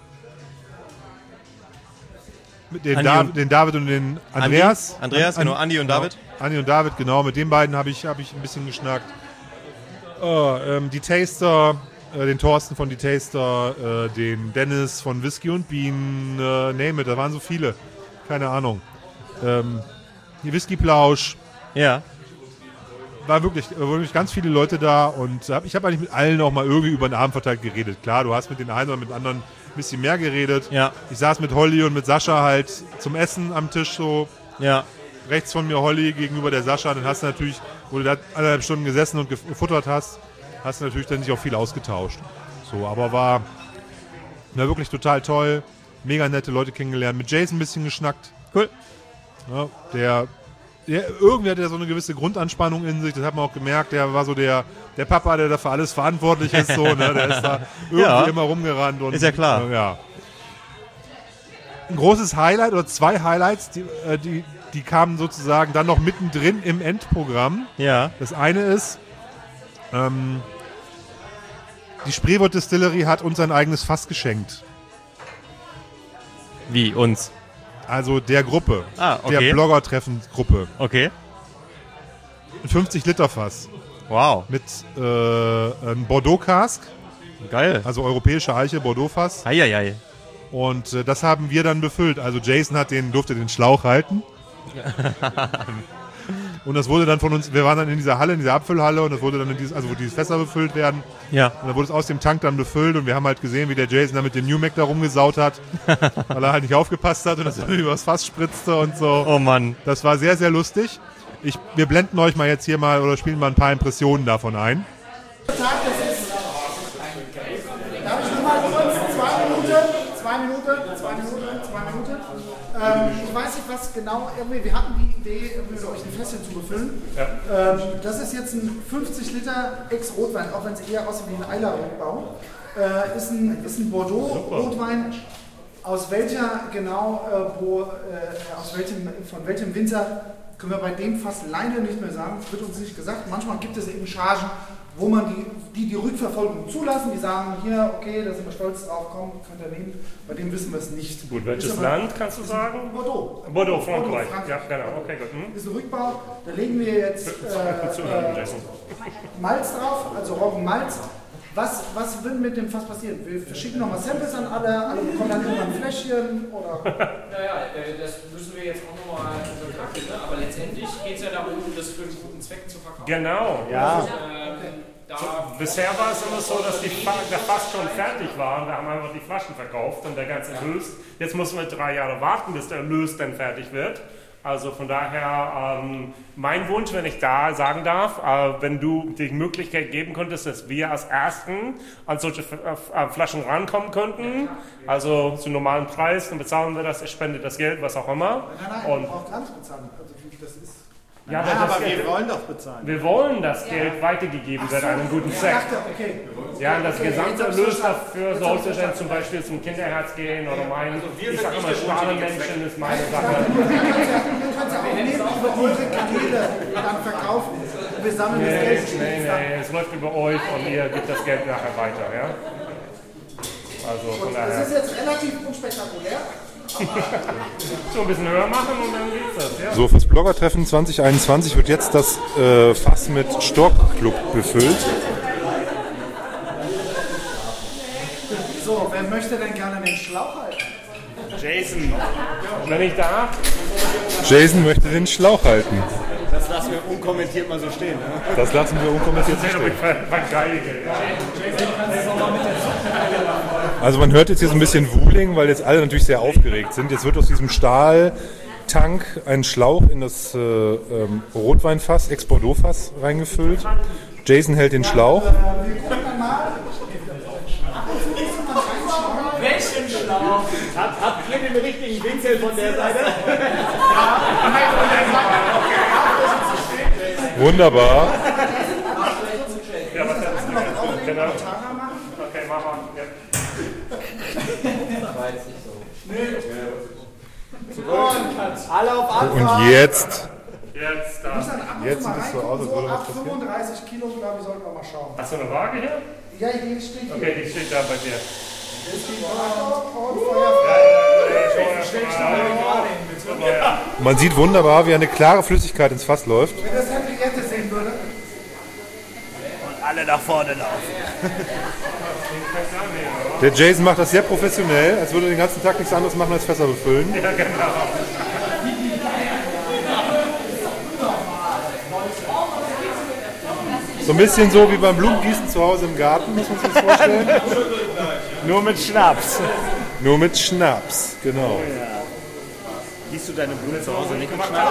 Mit den, Andi Dav und- den David und den Andreas. Andi, Andreas, genau, Andi und David. Andi und David, genau. Mit den beiden habe ich, hab ich ein bisschen geschnackt. Oh, ähm, die Taster, äh, den Thorsten von Die Taster, äh, den Dennis von Whisky und Bienen, äh, name it, da waren so viele. Keine Ahnung. Ähm, die Whisky-Plausch. Ja. War wirklich, äh, wirklich ganz viele Leute da und hab, ich habe eigentlich mit allen auch mal irgendwie über den Abend verteilt geredet. Klar, du hast mit den einen oder mit den anderen ein bisschen mehr geredet. Ja. Ich saß mit Holly und mit Sascha halt zum Essen am Tisch so. Ja. Rechts von mir Holly, gegenüber der Sascha. Dann hast du natürlich, wo du da anderthalb Stunden gesessen und gefuttert hast, hast du natürlich dann sich auch viel ausgetauscht. So, aber war, war wirklich total toll. Mega nette Leute kennengelernt. Mit Jason ein bisschen geschnackt. Cool. Ja, der, der, irgendwie hat er so eine gewisse Grundanspannung in sich. Das hat man auch gemerkt. Der war so der, der Papa, der da für alles verantwortlich ist. So, ne? Der ist da irgendwie Ja. immer rumgerannt. Und, Ist ja klar. Äh, ja. ein großes Highlight oder zwei Highlights, die, äh, die, die kamen sozusagen dann noch mittendrin im Endprogramm. Ja. Das eine ist, ähm, die Spreewald Distillery hat uns ein eigenes Fass geschenkt. Wie, uns? Also der Gruppe. Ah, okay. Der Blogger-Treffen-Gruppe. Okay. Ein fünfzig Liter Fass. Wow. Mit äh, einem Bordeaux-Cask. Geil. Also europäische Eiche, Bordeaux-Fass. Heieiei. Und äh, das haben wir dann befüllt. Also Jason hat den, durfte den Schlauch halten. Und das wurde dann von uns, wir waren dann in dieser Halle, in dieser Abfüllhalle und das wurde dann in dieses, also wo diese Fässer befüllt werden. Ja. Und dann wurde es aus dem Tank dann befüllt und wir haben halt gesehen, wie der Jason da mit dem New Mac da rumgesaut hat, weil er halt nicht aufgepasst hat und das über das Fass spritzte und so. Oh Mann. Das war sehr, sehr lustig. Ich, wir blenden euch mal jetzt hier mal oder spielen mal ein paar Impressionen davon ein. Darf ich nur mal kurz zwei Minuten, zwei Minuten, zwei Minuten, zwei Minuten. Ähm, ich weiß nicht, was genau, irgendwie, wir hatten die Idee, irgendwie euch ein Fässchen zu befüllen. Ja. Ähm, das ist jetzt ein fünfzig Liter Ex-Rotwein, auch wenn es eher aussieht wie ein Eiler-Rotbau. Äh, ist ein, ist ein Bordeaux-Rotwein. Aus welcher genau, äh, wo, äh, aus welchem, von welchem Winzer, können wir bei dem Fass leider nicht mehr sagen. Das wird uns nicht gesagt. Manchmal gibt es eben Chargen, wo man die, die die Rückverfolgung zulassen, die sagen, hier, okay, da sind wir stolz drauf, komm, könnt ihr nehmen. Bei dem wissen wir es nicht. Gut, welches aber, Land kannst du sagen? Bordeaux. Bordeaux, Frankreich. Bordeaux, Frankreich. Ja, genau, okay, gut. Hm? Ist ein Rückbau, da legen wir jetzt äh, äh, Malz drauf, also Roggenmalz. Was, was will mit dem Fass passieren? Wir verschicken nochmal Samples an alle, alle bekommen dann irgendwann ein Fläschchen oder... Naja, äh, das müssen wir jetzt auch nochmal betrachten, ne? Aber letztendlich geht es ja darum, das für einen guten Zweck zu verkaufen. Genau, ja. Und, ähm, da bisher war es immer so, dass die Fa der Fass schon fertig war und wir haben einfach die Flaschen verkauft und der ganze Erlös. Jetzt müssen wir drei Jahre warten, bis der Erlös dann fertig wird. Also von daher, ähm, mein Wunsch, wenn ich da sagen darf, äh, wenn du die Möglichkeit geben könntest, dass wir als Ersten an solche F äh, Flaschen rankommen könnten, also zu normalen Preis, dann bezahlen wir das, ich spende das Geld, was auch immer. Nein, nein, und ihr braucht gar nicht bezahlen. Also das ist... Ja, Nein, aber, aber das, wir wollen doch bezahlen. wir wollen, dass Geld weitergegeben wird an einen guten Ich Zweck. dachte, okay. Ja, und das Okay, gesamte jetzt hab's Erlös verstanden. dafür Jetzt sollte hab's dann zum Beispiel zum Kinderherz gehen oder mein, wir ich sind sage nicht immer, der wohltätige Strahlenmenschen ist meine Ihr Sache. könnt ja auch nehmen über eure Kanäle dann verkaufen. Wir sammeln das Nee, Geld. nee, nee, es läuft über euch und ihr gebt das Geld nachher weiter, ja? Also von Das daher, ist jetzt relativ unspektakulär. so ein bisschen höher machen und dann geht's das, ja? So, fürs Bloggertreffen zwanzig einundzwanzig wird jetzt das äh, Fass mit Stork-Club befüllt. So, wer möchte denn gerne den Schlauch halten? Jason, wenn ich darf, Jason möchte den Schlauch halten. Das lassen wir unkommentiert mal so stehen. Ne? Das lassen wir unkommentiert so seht stehen. ich vergeige. Also man hört jetzt hier so ein bisschen Wuling, weil jetzt alle natürlich sehr aufgeregt sind. Jetzt wird aus diesem Stahltank ein Schlauch in das äh, ähm, Rotweinfass, Ex-Bordeaux-Fass reingefüllt. Jason hält den Schlauch. welchen Schlauch? Habt, habt ihr den richtigen Winkel von der Seite? Wunderbar. Ja, was hättest du denn? Genau. Okay, mach mal. Ja. Alle auf Anfang. Und jetzt. Jetzt da. Jetzt sieht es so aus, als würde was Ab passieren. fünfunddreißig Kilo, glaube ich, sollten wir mal schauen. Hast du eine Waage hier? Ja, die steht hier. Okay, die steht da bei dir. Und Feuer. Man sieht wunderbar, wie eine klare Flüssigkeit ins Fass läuft. Wenn das Henriette sehen würde. Alle nach vorne laufen. Der Jason macht das sehr professionell, als würde er den ganzen Tag nichts anderes machen als Fässer befüllen. Ja, genau. So ein bisschen so wie beim Blumengießen zu Hause im Garten, muss man sich das vorstellen. Nur mit Schnaps. Nur mit Schnaps, genau. Gießt du deine Blumen zu Hause nicht mit Schnaps?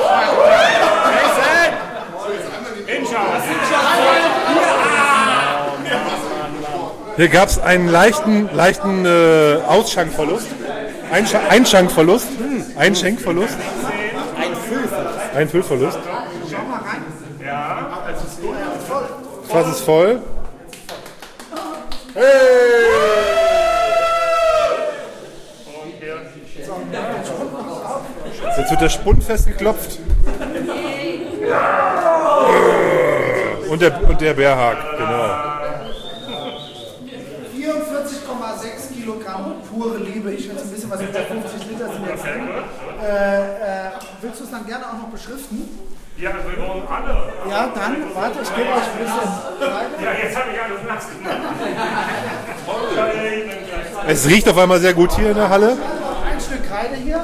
Hier gab es einen leichten, leichten äh, Ausschankverlust. Einsch Einschankverlust. Einschenkverlust. Ein Füllverlust. Ein Füllverlust. Schau mal rein. Ja, es ist gut. Das Fass ist voll. Und hier. Jetzt wird der Spund festgeklopft. Und der, und der Bärhag, genau. vierundvierzig Komma sechs Kilogramm pure Liebe. Ich schätze ein bisschen was mit der fünfzig Liter sind jetzt drin. Äh, äh, willst du es dann gerne auch noch beschriften? Ja, wir wollen alle. Ja, dann, warte, ich gebe euch ein bisschen Kreide. Ja, jetzt habe ich alles nass gemacht. Es riecht auf einmal sehr gut hier in der Halle. Ein Stück Kreide hier.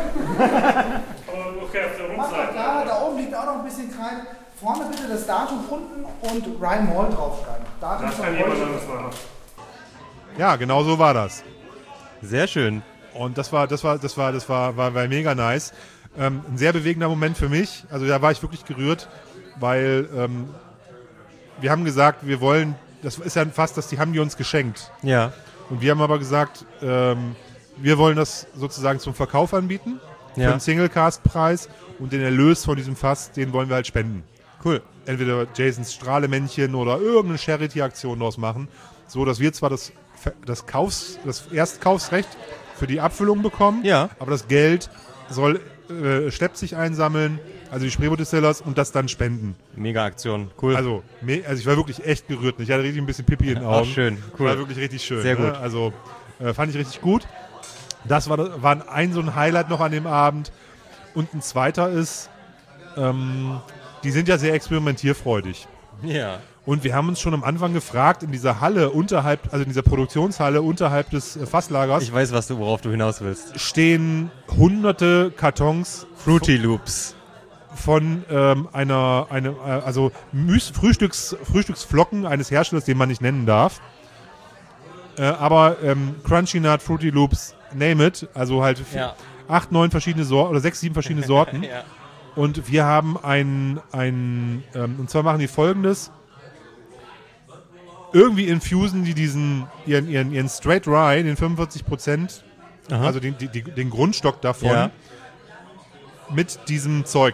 Okay, auf der Mach mal da, da oben liegt auch noch ein bisschen Kreide. Vorne bitte das Datum unten und Ryan Mall draufschreiben. Datum Das von kann jemand heute. anderes machen. Ja, genau so war das. Sehr schön. Und das war, das war, das war, das war, war, war mega nice. Ähm, ein sehr bewegender Moment für mich. Also da war ich wirklich gerührt, weil ähm, wir haben gesagt, wir wollen, das ist ja fast, das, die haben die uns geschenkt. Ja. Und wir haben aber gesagt, ähm, wir wollen das sozusagen zum Verkauf anbieten, für Ja. einen Singlecast-Preis und den Erlös von diesem Fass, den wollen wir halt spenden. Cool. Entweder Jasons Strahlemännchen oder irgendeine Charity-Aktion daraus machen, so dass wir zwar das, das, Kaufs-, das Erstkaufsrecht für die Abfüllung bekommen, Ja. aber das Geld soll äh, schleppt sich einsammeln, also die Spreebo-Distillers, und das dann spenden. Mega Aktion. Cool. Also, me- also ich war wirklich echt gerührt. Ich hatte richtig ein bisschen Pipi in den Ach, Augen. schön. Cool. War wirklich richtig schön. Sehr ne? gut. Also äh, fand ich richtig gut. Das war, war ein so ein Highlight noch an dem Abend. Und ein zweiter ist, ähm, die sind ja sehr experimentierfreudig. ja. Und wir haben uns schon am Anfang gefragt, in dieser Halle unterhalb, also in dieser Produktionshalle unterhalb des äh, Fasslagers, Ich weiß, was du, worauf du hinaus willst. stehen hunderte Kartons Fruity Loops. von ähm, einer, eine, äh, also Müs Frühstücks, Frühstücksflocken eines Herstellers, den man nicht nennen darf. Äh, aber ähm, Crunchy Nut, Fruity Loops, name it, also halt vier, Ja. acht, neun verschiedene Sorten oder sechs, sieben verschiedene Sorten. Ja. Und wir haben ein, ein ähm, und zwar machen die Folgendes. Irgendwie infusen die diesen, ihren, ihren, ihren Straight Rye, den fünfundvierzig Prozent, Aha. also den, die, die, den Grundstock davon, Ja. mit diesem Zeug.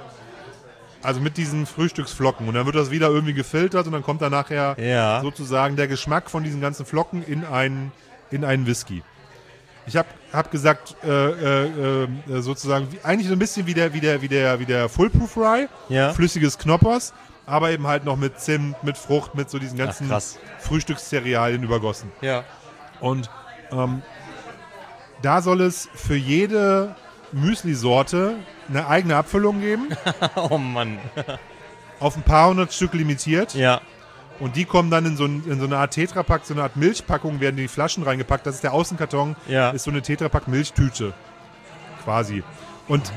Also mit diesen Frühstücksflocken. Und dann wird das wieder irgendwie gefiltert und dann kommt da nachher Ja. sozusagen der Geschmack von diesen ganzen Flocken in einen, in einen Whisky. Ich habe hab gesagt, äh, äh, äh, sozusagen, wie, eigentlich so ein bisschen wie der, wie der, wie der, wie der Fullproof Rye, Ja. flüssiges Knoppers, aber eben halt noch mit Zimt, mit Frucht, mit so diesen ganzen krass. Frühstückscerealien übergossen. Ja. Und ähm, da soll es für jede Müsli-Sorte eine eigene Abfüllung geben, Oh Mann. auf ein paar hundert Stück limitiert. Ja. Und die kommen dann in so, ein, in so eine Art Tetrapack, so eine Art Milchpackung, werden in die Flaschen reingepackt. Das ist der Außenkarton, Ja. ist so eine Tetrapack-Milchtüte quasi. Und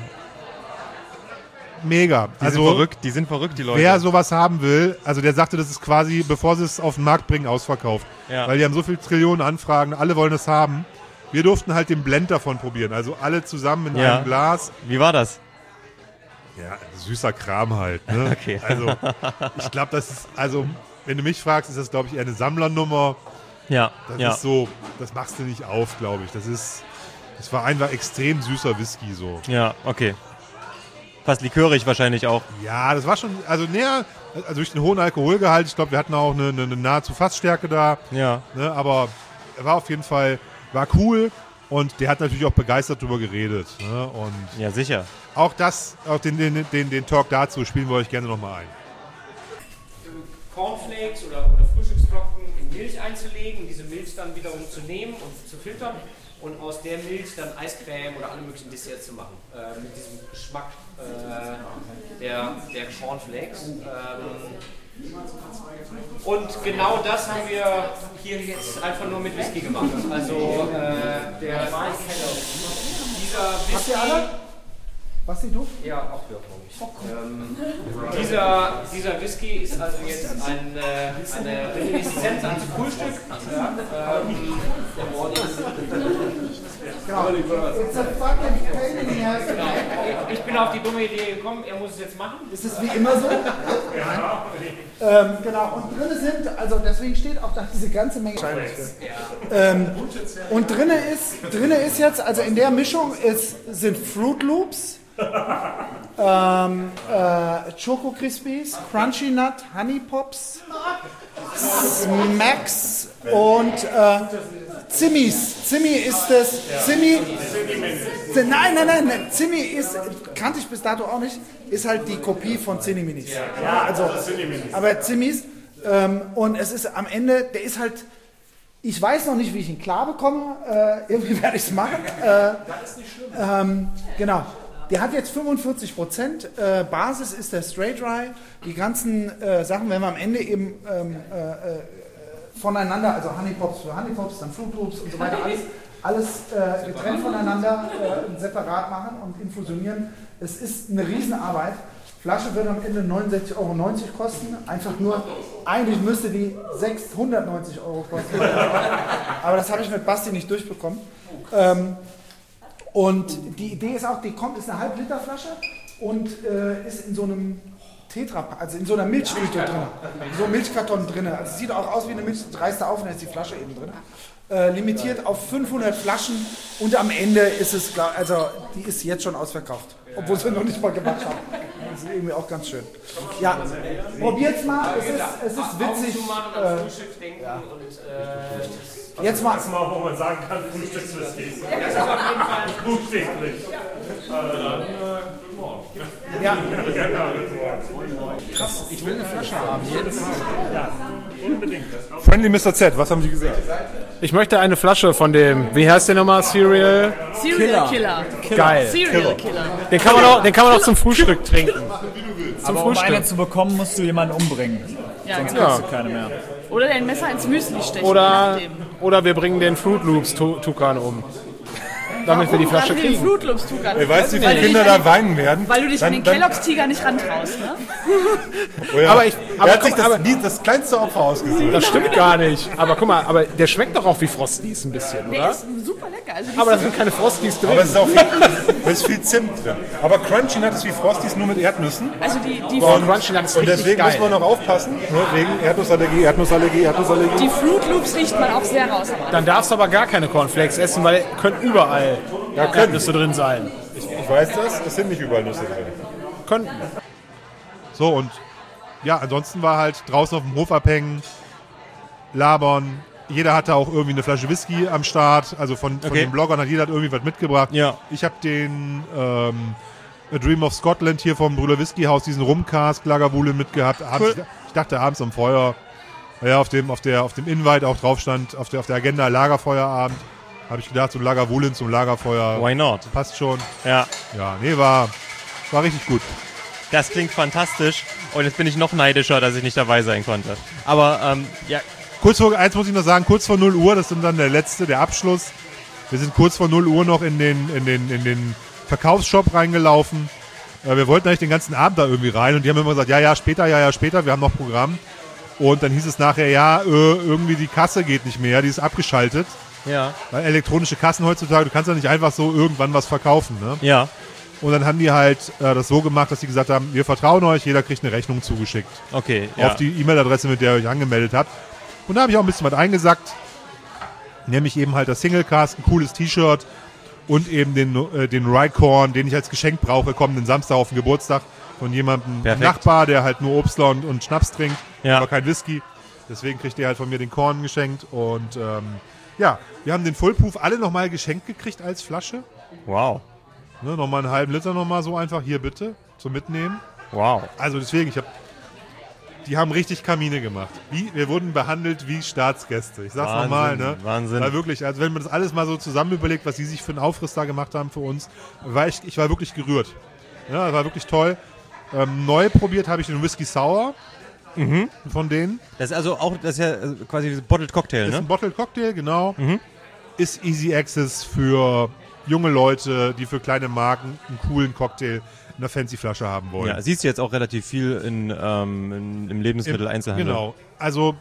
mega. Die also sind verrückt, die sind verrückt, die Leute. wer sowas haben will, also der sagte, das ist quasi, bevor sie es auf den Markt bringen, ausverkauft. Ja. Weil die haben so viele Trillionen Anfragen, alle wollen es haben. Wir durften halt den Blend davon probieren, also alle zusammen in Ja. einem Glas. Wie war das? Ja, süßer Kram halt. Ne? Okay. Also ich glaube, das ist, also wenn du mich fragst, ist das, glaube ich, eher eine Sammlernummer. Ja. Das ja. ist so, das machst du nicht auf, glaube ich. Das ist, das war einfach extrem süßer Whisky so. Ja, okay. Fast likörig wahrscheinlich auch. Ja, das war schon, also näher, also durch den hohen Alkoholgehalt, ich glaube, wir hatten auch eine, eine, eine nahezu Fassstärke da, Ja. ne, aber er war auf jeden Fall, war cool und der hat natürlich auch begeistert drüber geredet. Ne, und Ja, sicher. auch das, auch den, den, den, den Talk dazu spielen wir euch gerne nochmal ein. Cornflakes oder, oder Frühstücksflocken in Milch einzulegen, diese Milch dann wiederum zu nehmen und zu filtern und aus der Milch dann Eiscreme oder alle möglichen Desserts zu machen. Äh, mit diesem Geschmack äh, der, der Cornflakes. Ähm, und genau das haben wir hier jetzt einfach nur mit Whisky gemacht. Also äh, der, dieser Whisky... Was siehst du? Ja, auch für ähm, dieser, dieser Whisky ist also jetzt ein, äh, eine Reminiszenz ans Frühstück. Ja, ähm, Genau. It's a fucking pain in the ass. genau. Ich bin auf die dumme Idee gekommen, er muss es jetzt machen. Ist es wie immer so? ähm, genau, und drinne sind, also deswegen steht auch da diese ganze Menge ähm, und drinne ist, drinne ist jetzt, also in der Mischung ist, sind Fruit Loops, ähm, äh, Choco Crispies, Crunchy Nut, Honey Pops, Smacks und äh, Zimmis. Zimmi ist es. Zimmi. Nein, nein, nein, nein. Zimmi ist, kannte ich bis dato auch nicht, ist halt die Kopie von Zinni-Minis. Ja, also, aber Zimmis. Ähm, und es ist am Ende, der ist halt, ich weiß noch nicht, wie ich ihn klar bekomme. Äh, irgendwie werde ich es machen. Äh, ähm, genau. Der hat jetzt fünfundvierzig Prozent. Äh, Basis ist der Straight Rye. Die ganzen äh, Sachen werden wir am Ende eben ähm, äh, voneinander, also Honeypops für Honeypops, dann Fruit Loops und so weiter, alles, alles äh, getrennt voneinander äh, separat machen und infusionieren. Es ist eine Riesenarbeit. Flasche wird am Ende neunundsechzig Euro neunzig kosten. Einfach nur, eigentlich müsste die sechshundertneunzig Euro kosten. Aber das habe ich mit Basti nicht durchbekommen. Ähm, Und die Idee ist auch, die kommt, ist eine halb Liter Flasche und äh, ist in so einem Tetra, also in so einer Milchtüte drin. So ein Milchkarton drin. Also sieht auch aus wie eine Milch, reißt da auf und da ist die Flasche eben drin. Äh, limitiert auf fünfhundert Flaschen und am Ende ist es, also die ist jetzt schon ausverkauft. Obwohl sie noch nicht mal gemacht haben. Das ist irgendwie auch ganz schön. Ja, probiert's mal, es ist, es ist witzig. Äh, ja. Jetzt mal. Das mal, wo man sagen kann, Frühstückswhisky. Buchstäblich. Ja. Krass, ich will eine Flasche haben. Jetzt. Ja, unbedingt. Friendly Mister Z, was haben Sie gesagt? Ich möchte eine Flasche von dem, wie heißt der nochmal? Cereal? Serial Killer. Geil. Serial Killer. Den kann man auch, den kann man auch zum Frühstück trinken. Zum Aber um Frühstück. eine zu bekommen, musst du jemanden umbringen. Ja, Sonst genau. kriegst du keine mehr. Oder dein Messer ins Müsli stechen. Oder, je nachdem. oder wir bringen den Fruit Loops Tukan um. Damit wir die Flasche Gerade den kriegen. Fruit Loops Tukan. Ey, weißt du, wie Weil viele du Kinder dich da an weinen werden? den- Weil du dich an den Dann- dann- Kelloggs-Tiger nicht rantraust, ne? Oh ja. Aber ich- aber er hat guck, sich das, aber- nie- das kleinste Opfer ausgesucht. Das stimmt gar nicht. Aber guck mal, aber der schmeckt doch auch wie Frosties ein bisschen, Der oder? ist super lecker. Also die Aber da ist- sind keine Frosties drin. Aber es ist auch viel, es ist viel Zimt drin. Aber Crunchy Nut ist wie Frosties nur mit Erdnüssen. also die, die, Und Crunchy Nut ist Und richtig deswegen geil. muss man noch aufpassen, ne, wegen Erdnussallergie, Erdnussallergie, Erdnussallergie. die Fruit Loops riecht man auch sehr raus. am Anfang. Dann darfst du aber gar keine Cornflakes essen, weil können überall Ja, können. Erdnüsse drin sein. Ich, ich weiß das, es sind nicht überall Nüsse drin. Könnten. So, und ja, ansonsten war halt draußen auf dem Hof abhängen, labern. Jeder hatte auch irgendwie eine Flasche Whisky am Start. Also von, von Okay. den Bloggern hat jeder hat irgendwie was mitgebracht. Ja. Ich habe den ähm, A Dream of Scotland hier vom Brüder Whisky Haus, diesen Rumcask Lagerwuhle mitgehabt. Abends, Cool. Ich dachte abends am Feuer, ja, auf dem, auf der, auf dem Invite auch drauf stand, auf der, auf der Agenda Lagerfeuerabend. Habe ich gedacht, so Lagerwuhlen zum Lagerfeuer. Why not? Passt schon. Ja, Ja, nee, war, war richtig gut. das klingt fantastisch. Und jetzt bin ich noch neidischer, dass ich nicht dabei sein konnte. Aber, ähm, ja, Kurz vor, eins muss ich noch sagen, kurz vor null Uhr, das sind dann der letzte, der Abschluss. Wir sind kurz vor null Uhr noch in den, in den, in den Verkaufsshop reingelaufen. Äh, wir wollten eigentlich den ganzen Abend da irgendwie rein und die haben immer gesagt, ja, ja, später, ja, ja, später, wir haben noch Programm. Und dann hieß es nachher, ja, äh, irgendwie die Kasse geht nicht mehr, die ist abgeschaltet. ja, Weil elektronische Kassen heutzutage, du kannst ja nicht einfach so irgendwann was verkaufen, ne? ja. Und dann haben die halt äh, das so gemacht, dass sie gesagt haben, wir vertrauen euch, jeder kriegt eine Rechnung zugeschickt. Okay, ja. Auf die E-Mail-Adresse, mit der ihr euch angemeldet habt. Und da habe ich auch ein bisschen was eingesackt. Nämlich eben halt das Singlecast, ein cooles T-Shirt und eben den, äh, den Rye-Corn, den ich als Geschenk brauche, kommenden Samstag auf den Geburtstag von jemandem, Perfekt. Nachbar, der halt nur Obstler und, und Schnaps trinkt, Ja. aber kein Whisky. Deswegen kriegt er halt von mir den Korn geschenkt. Und ähm, ja, wir haben den Fullproof alle nochmal geschenkt gekriegt als Flasche. Wow, Ne, nochmal einen halben Liter nochmal so einfach, hier bitte, zum Mitnehmen. wow. Also deswegen, ich habe, die haben richtig Kamine gemacht. Wie, wir wurden behandelt wie Staatsgäste. Ich sag's Wahnsinn, nochmal, ne? Wahnsinn. War wirklich, also wenn man das alles mal so zusammen überlegt, was sie sich für einen Aufriss da gemacht haben für uns, war ich, ich war wirklich gerührt. Ja, das war wirklich toll. Ähm, neu probiert habe ich den Whisky Sour Mhm. von denen. Das ist also auch, das ist ja äh, quasi ein Bottled Cocktail, Ist ne? ein Bottled Cocktail, genau. Mhm. Ist Easy Access für junge Leute, die für kleine Marken einen coolen Cocktail in einer fancy Flasche haben wollen. Ja, siehst du jetzt auch relativ viel in, ähm, in, im Lebensmitteleinzelhandel. Genau. Also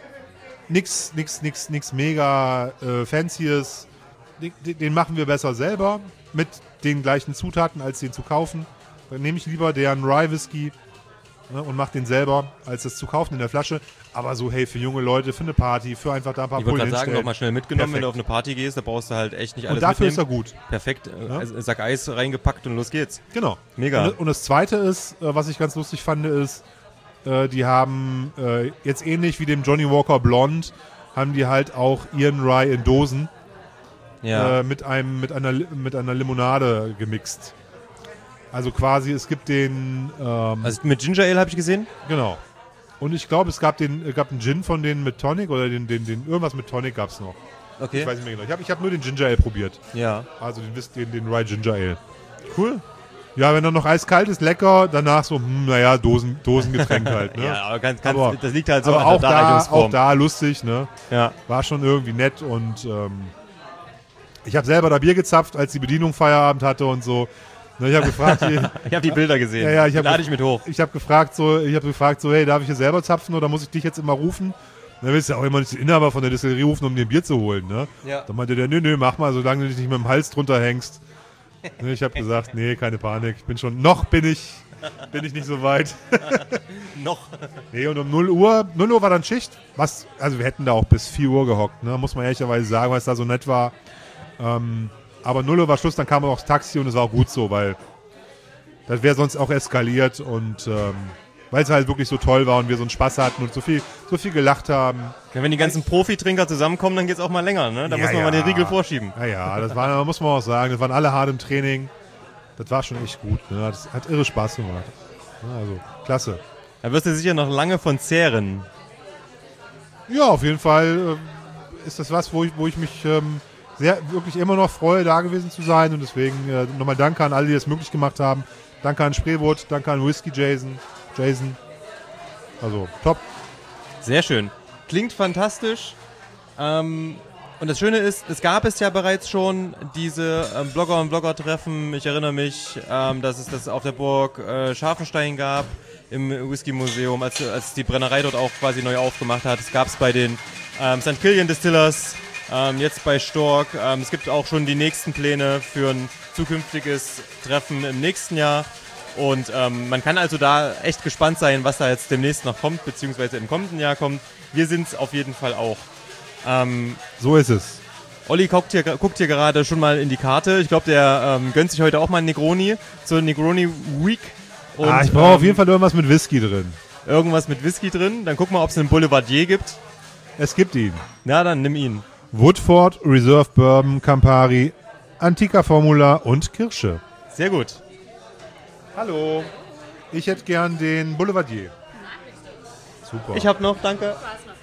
nix, nix, nix, nix mega äh, Fancyes. Den, den machen wir besser selber mit den gleichen Zutaten, als den zu kaufen. Dann nehme ich lieber deren Rye Whisky, ne, und mache den selber, als es zu kaufen in der Flasche. Aber so, hey, für junge Leute, für eine Party, für einfach da ein paar Ich wollte Pullen gerade sagen, hinstellen. nochmal schnell mitgenommen, wenn du auf Perfekt. eine Party gehst, da brauchst du halt echt nicht Und alles dafür mitnehmen. ist er gut. Perfekt, äh, Ja. also Sack Eis reingepackt und los geht's. Genau. Mega. Und, und das Zweite ist, äh, was ich ganz lustig fand, ist, äh, die haben äh, jetzt ähnlich wie dem Johnny Walker Blonde haben die halt auch ihren Rye in Dosen Ja. äh, mit, einem, mit, einer, Li- mit einer Limonade gemixt. Also quasi, es gibt den... Ähm, Also mit Ginger Ale habe ich gesehen. Genau. Und ich glaube, es gab den, es gab einen Gin von denen mit Tonic oder den, den, den irgendwas mit Tonic gab es noch. Okay. Ich weiß nicht mehr genau. Ich habe ich hab nur den Ginger Ale probiert. Ja. Also den, den, den Rye Ginger Ale. Cool. Ja, wenn er noch eiskalt ist, lecker. Danach so, hm, naja, Dosen, Dosengetränk halt. Ne? Ja, aber, ganz, ganz, aber das liegt halt so aber an auch der da, Darreichungsform. auch da lustig, ne? Ja. War schon irgendwie nett und ähm, ich habe selber da Bier gezapft, als die Bedienung Feierabend hatte und so. Ne, ich habe gefragt, ich habe die Bilder gesehen. Ja, ja, ich hab Lade ich mit hoch. Ich habe gefragt, so, ich habe gefragt, so, hey, darf ich hier selber zapfen oder muss ich dich jetzt immer rufen? Dann willst du ja auch immer nicht den Inhaber von der Distillerie rufen, um dir ein Bier zu holen, ne? Ja. Dann meinte der, nö, nö, mach mal, solange du dich nicht mit dem Hals drunter hängst. Ne, ich habe gesagt, nee, keine Panik, ich bin schon, noch bin ich, bin ich nicht so weit. Noch. Nee, und um null Uhr, null Uhr war dann Schicht, was, also wir hätten da auch bis vier Uhr gehockt, ne? Muss man ehrlicherweise sagen, weil es da so nett war. Ähm, aber null Uhr war Schluss, dann kam auch das Taxi und es war auch gut so, weil das wäre sonst auch eskaliert und ähm, weil es halt wirklich so toll war und wir so einen Spaß hatten und so viel, so viel gelacht haben. Ja, wenn die ganzen Profitrinker zusammenkommen, dann geht's auch mal länger, ne? Da Ja, muss man ja. mal den Riegel vorschieben. Ja, ja, das war, muss man auch sagen, das waren alle hart im Training. Das war schon echt gut, ne? Das hat irre Spaß gemacht. Ja, also, klasse. Da wirst du sicher noch lange von zehren. Ja, auf jeden Fall äh, ist das was, wo ich, wo ich mich ähm, sehr, wirklich immer noch freue, da gewesen zu sein und deswegen äh, nochmal danke an alle, die das möglich gemacht haben. Danke an Spreewood, danke an Whisky Jason. Jason. Also, top. Sehr schön. Klingt fantastisch. Ähm, und das Schöne ist, es gab es ja bereits schon, diese ähm, Blogger- und Blogger-Treffen. Ich erinnere mich, ähm, dass es das auf der Burg äh, Scharfenstein gab, im Whisky-Museum, als, als die Brennerei dort auch quasi neu aufgemacht hat. Es gab es bei den ähm, Sankt Kilian Distillers, ähm, jetzt bei Stork. Ähm, es gibt auch schon die nächsten Pläne für ein zukünftiges Treffen im nächsten Jahr. Und ähm, man kann also da echt gespannt sein, was da jetzt demnächst noch kommt, beziehungsweise im kommenden Jahr kommt. Wir sind es auf jeden Fall auch. Ähm, so ist es. Olli guckt hier, guckt hier gerade schon mal in die Karte. Ich glaube, der ähm, gönnt sich heute auch mal einen Negroni zur Negroni Week. Und, ah, ich brauche ähm, auf jeden Fall irgendwas mit Whisky drin. Irgendwas mit Whisky drin. Dann guck mal, ob es einen Boulevardier gibt. Es gibt ihn. Na, dann nimm ihn. Woodford, Reserve Bourbon, Campari, Antica Formula und Kirsche. Sehr gut. Hallo. Ich hätte gern den Boulevardier. Super. Ich habe noch, danke.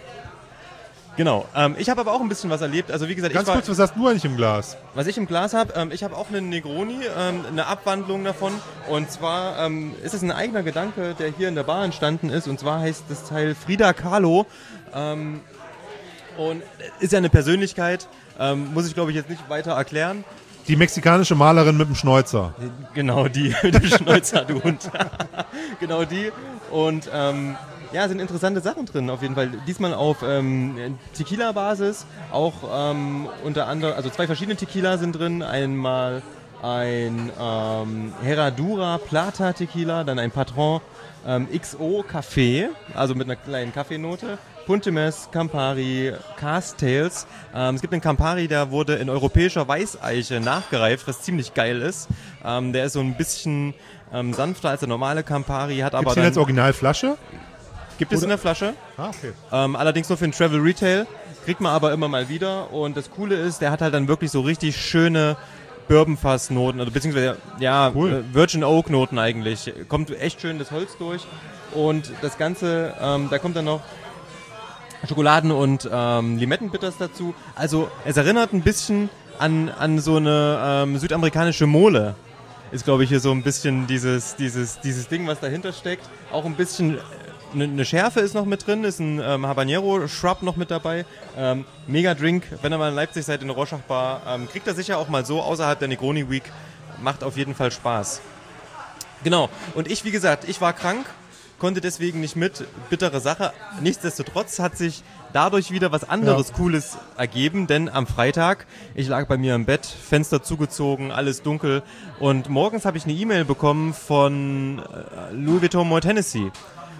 Genau. Ähm, ich habe aber auch ein bisschen was erlebt. Also wie gesagt, Ganz ich war, kurz, was hast du eigentlich im Glas? Was ich im Glas habe, ähm, ich habe auch einen Negroni, ähm, eine Abwandlung davon. Und zwar ähm, ist es ein eigener Gedanke, der hier in der Bar entstanden ist. Und zwar heißt das Teil Frida Kahlo. Ähm, und ist ja eine Persönlichkeit, ähm, muss ich glaube ich jetzt nicht weiter erklären. Die mexikanische Malerin mit dem Schnäuzer. Genau die, mit dem Schnäuzer, du Hund. Genau die. Und ähm, ja, sind interessante Sachen drin auf jeden Fall. Diesmal auf ähm, Tequila-Basis, auch ähm, unter anderem, also zwei verschiedene Tequila sind drin. Einmal ein ähm, Herradura Plata Tequila, dann ein Patron ähm, X O Café, also mit einer kleinen Kaffeenote. Puntemes, Campari, Castails. Ähm, es gibt einen Campari, der wurde in europäischer Weißeiche nachgereift, was ziemlich geil ist. Ähm, der ist so ein bisschen ähm, sanfter als der normale Campari, hat aber Gibt's den dann... als Originalflasche? Gibt es Oder? in der Flasche. Ah, okay. Ähm, allerdings nur für den Travel Retail. Kriegt man aber immer mal wieder. Und das Coole ist, der hat halt dann wirklich so richtig schöne Bourbonfass-Noten, also beziehungsweise ja, Cool. äh, Virgin Oak Noten eigentlich. Kommt echt schön das Holz durch. Und das Ganze, ähm, da kommt dann noch Schokoladen- und ähm, Limettenbitters dazu. Also es erinnert ein bisschen an, an so eine ähm, südamerikanische Mole. Ist, glaube ich, hier so ein bisschen dieses, dieses, dieses Ding, was dahinter steckt. Auch ein bisschen, eine ne Schärfe ist noch mit drin, ist ein ähm, Habanero Shrub noch mit dabei. Ähm, mega Drink, wenn ihr mal in Leipzig seid, in der Rorschach Bar. Ähm, kriegt er sicher auch mal so außerhalb der Negroni Week. Macht auf jeden Fall Spaß. Genau. Und ich, wie gesagt, ich war krank. Konnte deswegen nicht mit, bittere Sache. Nichtsdestotrotz hat sich dadurch wieder was anderes Ja. Cooles ergeben, denn am Freitag, ich lag bei mir im Bett, Fenster zugezogen, alles dunkel und morgens habe ich eine E-Mail bekommen von äh, Louis Vuitton Moet Hennessy,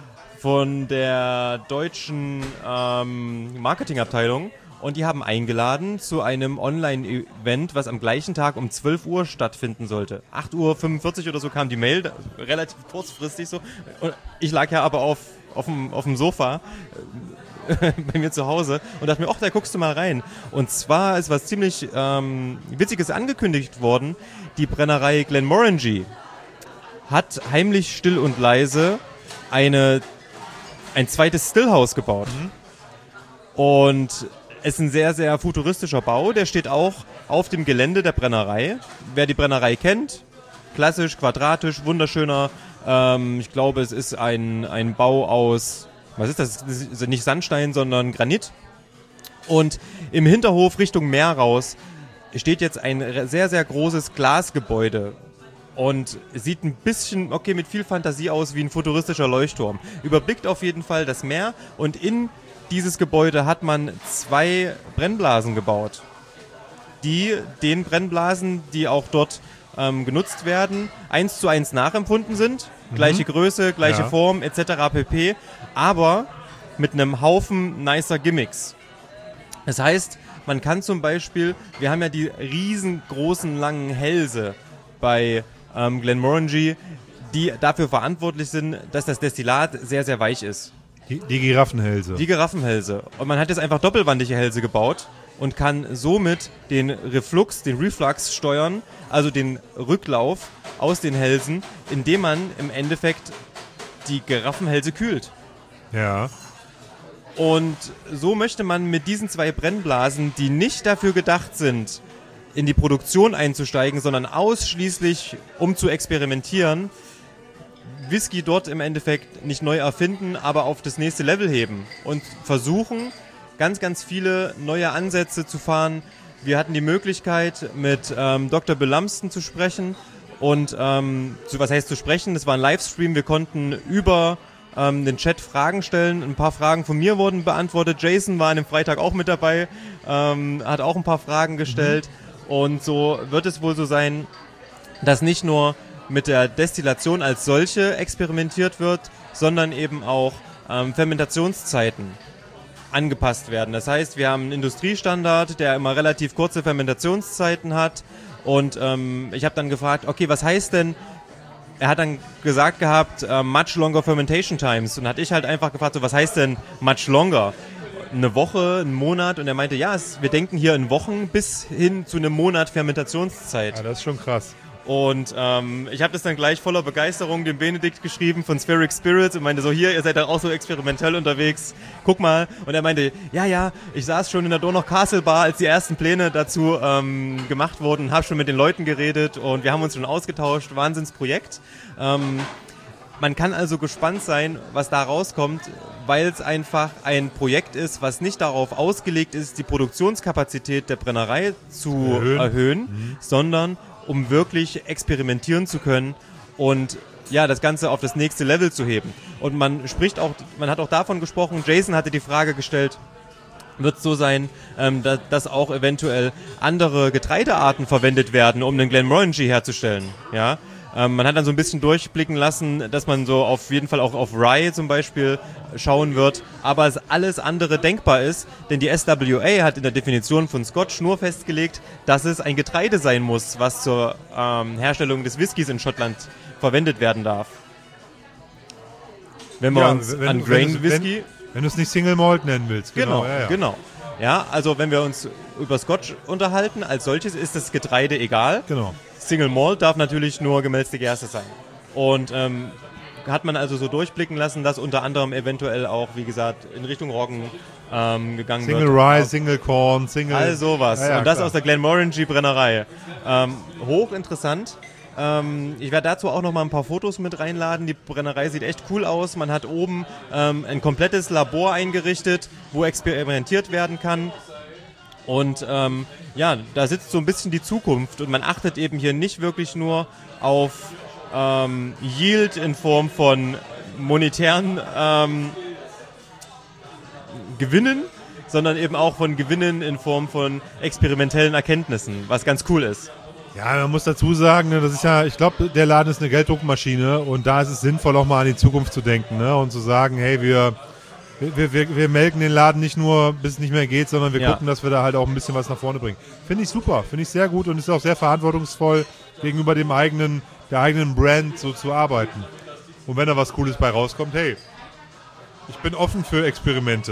von der deutschen ähm, Marketingabteilung. Und die haben eingeladen zu einem Online-Event, was am gleichen Tag um zwölf Uhr stattfinden sollte. acht Uhr fünfundvierzig oder so kam die Mail, relativ kurzfristig so. Und ich lag ja aber auf, auf, dem, auf dem Sofa, bei mir zu Hause und dachte mir, ach, da guckst du mal rein. Und zwar ist was ziemlich ähm, Witziges angekündigt worden. Die Brennerei Glenmorangie hat heimlich still und leise eine, ein zweites Stillhaus gebaut. Mhm. Und es ist ein sehr, sehr futuristischer Bau. Der steht auch auf dem Gelände der Brennerei. Wer die Brennerei kennt, klassisch, quadratisch, wunderschöner. Ähm, ich glaube, es ist ein, ein Bau aus, was ist das? Das ist nicht Sandstein, sondern Granit. Und im Hinterhof Richtung Meer raus steht jetzt ein sehr, sehr großes Glasgebäude. Und sieht ein bisschen, okay, mit viel Fantasie aus wie ein futuristischer Leuchtturm. Überblickt auf jeden Fall das Meer und in dieses Gebäude hat man zwei Brennblasen gebaut, die den Brennblasen, die auch dort ähm, genutzt werden, eins zu eins nachempfunden sind. Mhm. Gleiche Größe, gleiche ja. Form et cetera pp. Aber mit einem Haufen nicer Gimmicks. Das heißt, man kann zum Beispiel, wir haben ja die riesengroßen langen Hälse bei ähm, Glenmorangie, die dafür verantwortlich sind, dass das Destillat sehr, sehr weich ist. Die, die Giraffenhälse. Die Giraffenhälse. Und man hat jetzt einfach doppelwandige Hälse gebaut und kann somit den Reflux, den Reflux steuern, also den Rücklauf aus den Hälsen, indem man im Endeffekt die Giraffenhälse kühlt. Ja. Und so möchte man mit diesen zwei Brennblasen, die nicht dafür gedacht sind, in die Produktion einzusteigen, sondern ausschließlich um zu experimentieren, Whisky dort im Endeffekt nicht neu erfinden, aber auf das nächste Level heben und versuchen, ganz, ganz viele neue Ansätze zu fahren. Wir hatten die Möglichkeit, mit ähm, Doktor Bill Lumsden zu sprechen und ähm, zu, was heißt zu sprechen? Das war ein Livestream, wir konnten über ähm, den Chat Fragen stellen. Ein paar Fragen von mir wurden beantwortet. Jason war an dem Freitag auch mit dabei, ähm, hat auch ein paar Fragen gestellt. Mhm. Und so wird es wohl so sein, dass nicht nur mit der Destillation als solche experimentiert wird, sondern eben auch ähm, Fermentationszeiten angepasst werden. Das heißt, wir haben einen Industriestandard, der immer relativ kurze Fermentationszeiten hat. Und ähm, ich habe dann gefragt, okay, was heißt denn, er hat dann gesagt gehabt, uh, much longer fermentation times. Und hatte ich halt einfach gefragt, so, was heißt denn much longer? Eine Woche, einen Monat? Und er meinte, ja, es, wir denken hier in Wochen bis hin zu einem Monat Fermentationszeit. Ja, das ist schon krass. Und ähm, ich habe das dann gleich voller Begeisterung dem Benedikt geschrieben von Spheric Spirits und meinte so, hier, ihr seid da auch so experimentell unterwegs, guck mal. Und er meinte, ja, ja, ich saß schon in der Donau Castle Bar, als die ersten Pläne dazu ähm, gemacht wurden, habe schon mit den Leuten geredet und wir haben uns schon ausgetauscht, Wahnsinnsprojekt. Ähm, man kann also gespannt sein, was da rauskommt, weil es einfach ein Projekt ist, was nicht darauf ausgelegt ist, die Produktionskapazität der Brennerei zu erhöhen, erhöhen mhm. sondern um wirklich experimentieren zu können und ja, das Ganze auf das nächste Level zu heben. Und man spricht auch, man hat auch davon gesprochen, Jason hatte die Frage gestellt, wird es so sein, ähm, dass, dass auch eventuell andere Getreidearten verwendet werden, um den Glenmorangie herzustellen, ja. Ähm, man hat dann so ein bisschen durchblicken lassen, dass man so auf jeden Fall auch auf Rye zum Beispiel schauen wird, aber es alles andere denkbar ist, denn die S W A hat in der Definition von Scotch nur festgelegt, dass es ein Getreide sein muss, was zur ähm, Herstellung des Whiskys in Schottland verwendet werden darf. Wenn wir ja, uns wenn, an Grain Whisky... Wenn, wenn du es nicht Single Malt nennen willst. Genau, genau. Ja, ja. genau. Ja, also wenn wir uns über Scotch unterhalten, als solches ist das Getreide egal. Genau. Single Malt darf natürlich nur gemälzte Gerste sein. Und ähm, hat man also so durchblicken lassen, dass unter anderem eventuell auch, wie gesagt, in Richtung Roggen ähm, gegangen Single wird. Rye, Single Corn, Single... All sowas. Ja, ja, und das klar. aus der Glenmorangie Brennerei. Ähm, hochinteressant. Ähm, ich werde dazu auch noch mal ein paar Fotos mit reinladen. Die Brennerei sieht echt cool aus. Man hat oben ähm, ein komplettes Labor eingerichtet, wo experimentiert werden kann. Und ähm, ja, da sitzt so ein bisschen die Zukunft und man achtet eben hier nicht wirklich nur auf ähm, Yield in Form von monetären ähm, Gewinnen, sondern eben auch von Gewinnen in Form von experimentellen Erkenntnissen, was ganz cool ist. Ja, man muss dazu sagen, ne, das ist ja, ich glaube, der Laden ist eine Gelddruckmaschine und da ist es sinnvoll, auch mal an die Zukunft zu denken, ne, und zu sagen, hey, wir Wir, wir, wir melken den Laden nicht nur, bis es nicht mehr geht, sondern wir ja. gucken, dass wir da halt auch ein bisschen was nach vorne bringen. Finde ich super, finde ich sehr gut und ist auch sehr verantwortungsvoll, gegenüber dem eigenen, der eigenen Brand so zu arbeiten. Und wenn da was Cooles bei rauskommt, hey, ich bin offen für Experimente.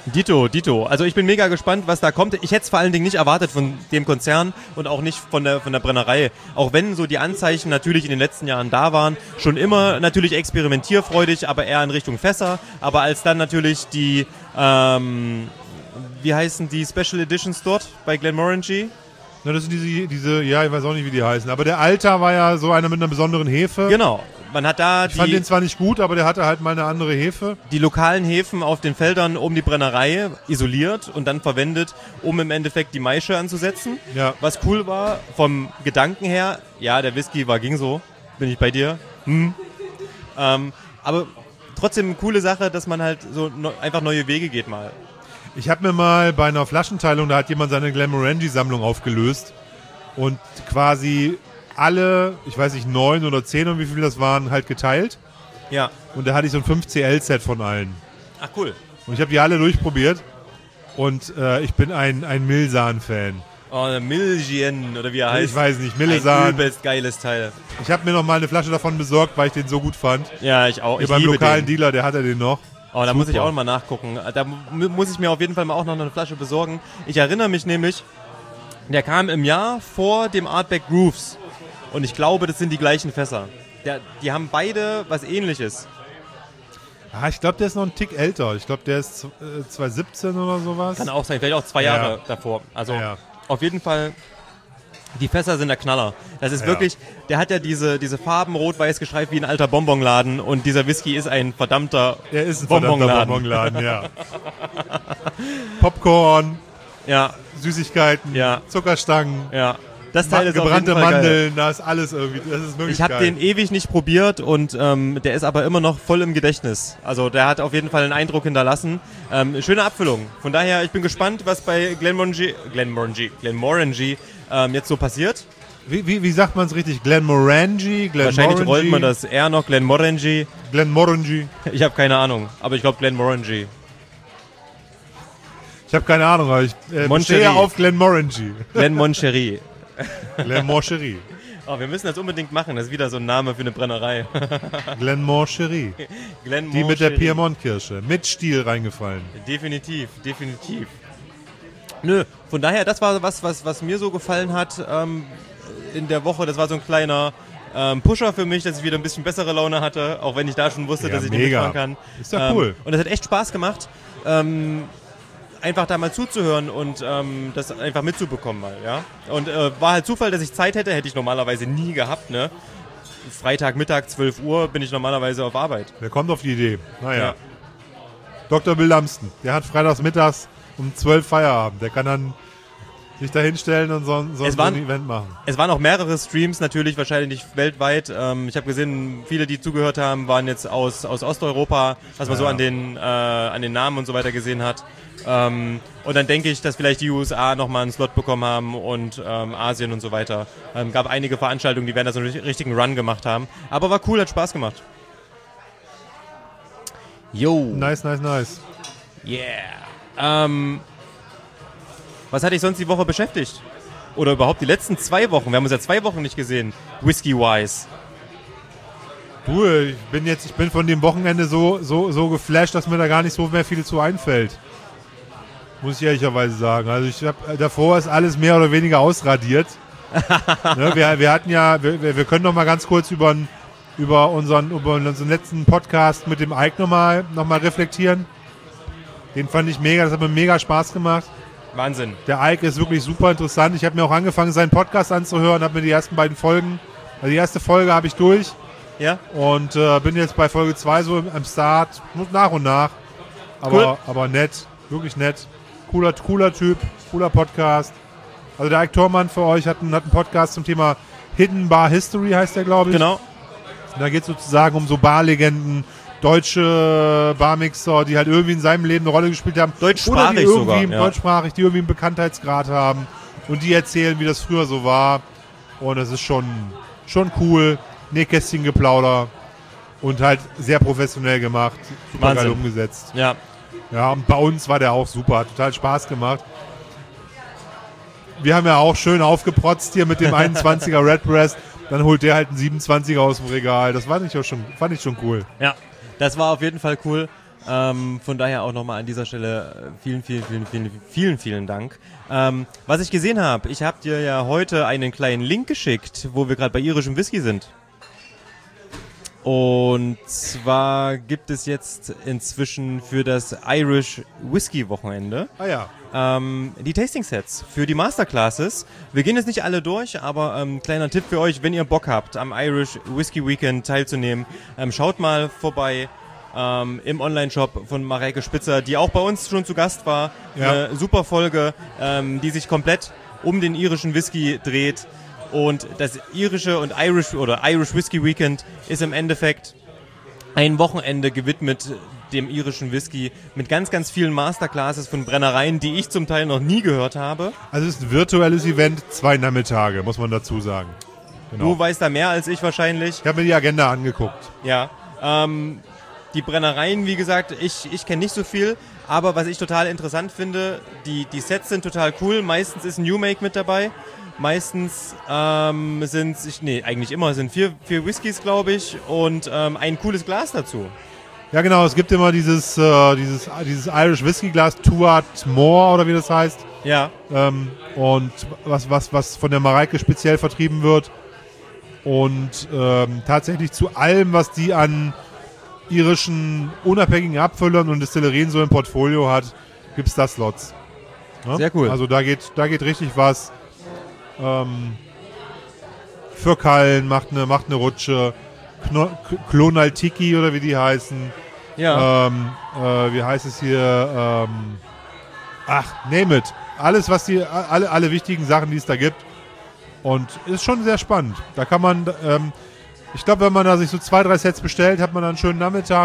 Dito, Dito. Also ich bin mega gespannt, was da kommt. Ich hätte es vor allen Dingen nicht erwartet von dem Konzern und auch nicht von der, von der Brennerei. Auch wenn so die Anzeichen natürlich in den letzten Jahren da waren. Schon immer natürlich experimentierfreudig, aber eher in Richtung Fässer. Aber als dann natürlich die, ähm, wie heißen die Special Editions dort bei Glenmorangie? Na, das sind diese, diese, ja, ich weiß auch nicht, wie die heißen. Aber der Alter war ja so einer mit einer besonderen Hefe. Genau. Man hat da ich die, fand den zwar nicht gut, aber der hatte halt mal eine andere Hefe. Die lokalen Hefen auf den Feldern um die Brennerei isoliert und dann verwendet, um im Endeffekt die Maische anzusetzen. Ja. Was cool war, vom Gedanken her, ja, der Whisky war ging so, bin ich bei dir. Hm. Ähm, aber trotzdem eine coole Sache, dass man halt so no, einfach neue Wege geht mal. Ich habe mir mal bei einer Flaschenteilung, da hat jemand seine Glenmorangie-Sammlung aufgelöst und quasi alle, ich weiß nicht, neun oder zehn und wie viel das waren, halt geteilt. Ja. Und da hatte ich so ein fünf C L-Set von allen. Ach, cool. Und ich habe die alle durchprobiert. Und äh, ich bin ein, ein Milsan-Fan. Oh, Milgien, oder wie er heißt. Ich weiß nicht, Milsan. Ein übelst geiles Teil. Ich habe mir noch mal eine Flasche davon besorgt, weil ich den so gut fand. Ja, ich auch. Hier Ich beim liebe lokalen den. Dealer, der hatte den noch. Oh, da Super. muss ich auch mal nachgucken. Da mu- muss ich mir auf jeden Fall mal auch noch eine Flasche besorgen. Ich erinnere mich nämlich, der kam im Jahr vor dem Artback Grooves. Und ich glaube, das sind die gleichen Fässer. Der, die haben beide was Ähnliches. Ah, ich glaube, der ist noch ein Tick älter. Ich glaube, der ist äh, zwanzig siebzehn oder sowas. Kann auch sein, vielleicht auch zwei Ja. Jahre davor. Also Ja. auf jeden Fall, die Fässer sind der Knaller. Das ist Ja. wirklich, der hat ja diese, diese Farben rot-weiß gestreift wie ein alter Bonbonladen. Und dieser Whisky ist ein verdammter Er ist ein Bonbonladen. verdammter Bonbonladen, ja. Popcorn, Ja, Süßigkeiten, Ja. Zuckerstangen, ja. Das Teil ist auf gebrannte jeden Fall geil. Mandeln, da ist alles irgendwie, das ist wirklich Ich habe geil. den ewig nicht probiert und ähm, der ist aber immer noch voll im Gedächtnis. Also der hat auf jeden Fall einen Eindruck hinterlassen. Ähm, schöne Abfüllung. Von daher, ich bin gespannt, was bei Glenmorangie, Glenmorangie, Glenmorangie ähm, jetzt so passiert. Wie, wie, wie sagt man es richtig? Glenmorangie? Glenmorangie? Wahrscheinlich rollt man das R noch, Glenmorangie. Glenmorangie. Ich habe keine Ahnung, aber ich glaube Glenmorangie. Ich habe keine Ahnung, aber ich äh, Moncherie. stehe auf Glenmorangie. Glenmoncherie. Glenmoncherie. Oh, wir müssen das unbedingt machen. Das ist wieder so ein Name für eine Brennerei. Glenmoncherie. Glenmoncherie. Die mit der Piemont-Kirsche. Mit Stiel reingefallen. Definitiv, definitiv. Nö, von daher, das war was, was, was mir so gefallen hat ähm, in der Woche. Das war so ein kleiner ähm, Pusher für mich, dass ich wieder ein bisschen bessere Laune hatte, auch wenn ich da schon wusste, Ja, dass ich mega. nicht mitfahren kann. Ist doch cool. Und das hat echt Spaß gemacht, ähm, einfach da mal zuzuhören und ähm, das einfach mitzubekommen mal, ja. Und äh, war halt Zufall, dass ich Zeit hätte, hätte ich normalerweise nie gehabt, ne. Freitagmittag, zwölf Uhr, bin ich normalerweise auf Arbeit. Wer kommt auf die Idee? Naja. Ja. Doktor Bill Lamston, der hat freitags mittags um zwölf Feierabend. Der kann dann sich da hinstellen und so, so, Es so waren- ein Event machen. Es waren auch mehrere Streams, natürlich wahrscheinlich nicht weltweit. Ähm, ich habe gesehen, viele, die zugehört haben, waren jetzt aus, aus Osteuropa, was man Ja. so an den, äh, an den Namen und so weiter gesehen hat. Ähm, und dann denke ich, dass vielleicht die U S A nochmal einen Slot bekommen haben und ähm, Asien und so weiter. Ähm, gab einige Veranstaltungen, die werden da so einen richtigen Run gemacht haben. Aber war cool, hat Spaß gemacht. Yo. Nice, nice, nice. Yeah. Ähm, was hat dich sonst die Woche beschäftigt? Oder überhaupt die letzten zwei Wochen? Wir haben uns ja zwei Wochen nicht gesehen. Whisky-wise. Du, ich bin jetzt, ich bin von dem Wochenende so, so, so geflasht, dass mir da gar nicht so mehr viel zu einfällt. Muss ich ehrlicherweise sagen. Also ich hab, davor ist alles mehr oder weniger ausradiert. ne, wir, wir hatten ja, wir, wir können noch mal ganz kurz über, über, unseren, über unseren letzten Podcast mit dem Ike noch mal, noch mal reflektieren. Den fand ich mega, das hat mir mega Spaß gemacht. Wahnsinn. Der Ike ist wirklich super interessant. Ich habe mir auch angefangen, seinen Podcast anzuhören, habe mir die ersten beiden Folgen, also die erste Folge habe ich durch. Ja. Und äh, bin jetzt bei Folge zwei so am Start, nach und nach. Aber, Cool. aber nett, wirklich nett. Cooler, cooler Typ, cooler Podcast. Also der Ike Thormann für euch hat einen, hat einen Podcast zum Thema Hidden Bar History, heißt der, glaube ich. Genau. Und da geht es sozusagen um so Barlegenden, deutsche Barmixer, die halt irgendwie in seinem Leben eine Rolle gespielt haben. Deutschsprachig Oder die irgendwie, sogar, ja. deutschsprachig, die irgendwie einen Bekanntheitsgrad haben. Und die erzählen, wie das früher so war. Und das ist schon, schon cool. Nähkästchengeplauder. Und halt sehr professionell gemacht. Super geil Wahnsinn. umgesetzt. Ja. Ja, und bei uns war der auch super. Hat total Spaß gemacht. Wir haben ja auch schön aufgeprotzt hier mit dem einundzwanziger Redbreast. Dann holt der halt einen siebenundzwanziger aus dem Regal. Das fand ich, auch schon, fand ich schon cool. Ja, das war auf jeden Fall cool. Ähm, von daher auch nochmal an dieser Stelle vielen, vielen, vielen, vielen, vielen, vielen Dank. Ähm, was ich gesehen habe, ich habe dir ja heute einen kleinen Link geschickt, wo wir gerade bei irischem Whisky sind. Und zwar gibt es jetzt inzwischen für das Irish Whisky Wochenende Ah ja. ähm, die Tasting Sets für die Masterclasses. Wir gehen jetzt nicht alle durch, aber ähm, kleiner Tipp für euch, wenn ihr Bock habt, am Irish Whisky Weekend teilzunehmen, ähm, schaut mal vorbei ähm, im Online-Shop von Mareike Spitzer, die auch bei uns schon zu Gast war. Ja. Eine super Folge, ähm, die sich komplett um den irischen Whisky dreht. Und das irische und Irish oder Irish Whisky Weekend ist im Endeffekt ein Wochenende gewidmet dem irischen Whisky mit ganz, ganz vielen Masterclasses von Brennereien, die ich zum Teil noch nie gehört habe. Also es ist ein virtuelles Event, zwei Nachmittage, muss man dazu sagen. Genau. Du weißt da mehr als ich wahrscheinlich. Ich habe mir die Agenda angeguckt. Ja, ähm, die Brennereien, wie gesagt, ich, ich kenne nicht so viel, aber was ich total interessant finde, die, die Sets sind total cool. Meistens ist ein New Make mit dabei. Meistens ähm, sind es, nee, eigentlich immer sind vier, vier Whiskys, glaube ich, und ähm, ein cooles Glas dazu. Ja genau, es gibt immer dieses, äh, dieses, dieses Irish Whisky Glas, Tuat More oder wie das heißt. Ja. Ähm, und was, was, was von der Mareike speziell vertrieben wird. Und ähm, tatsächlich zu allem, was die an irischen unabhängigen Abfüllern und Destillerien so im Portfolio hat, gibt es da Slots. Ne? Sehr cool. Also da geht, da geht richtig was. Ähm, für Kallen macht eine, macht eine Rutsche. Kno- K- Klonaltiki oder wie die heißen. Ja. Ähm, äh, wie heißt es hier? Ähm, ach, name it. Alles, was die, alle, alle wichtigen Sachen, die es da gibt. Und ist schon sehr spannend. Da kann man, ähm, ich glaube, wenn man da sich so zwei, drei Sets bestellt, hat man dann einen schönen Nachmittag.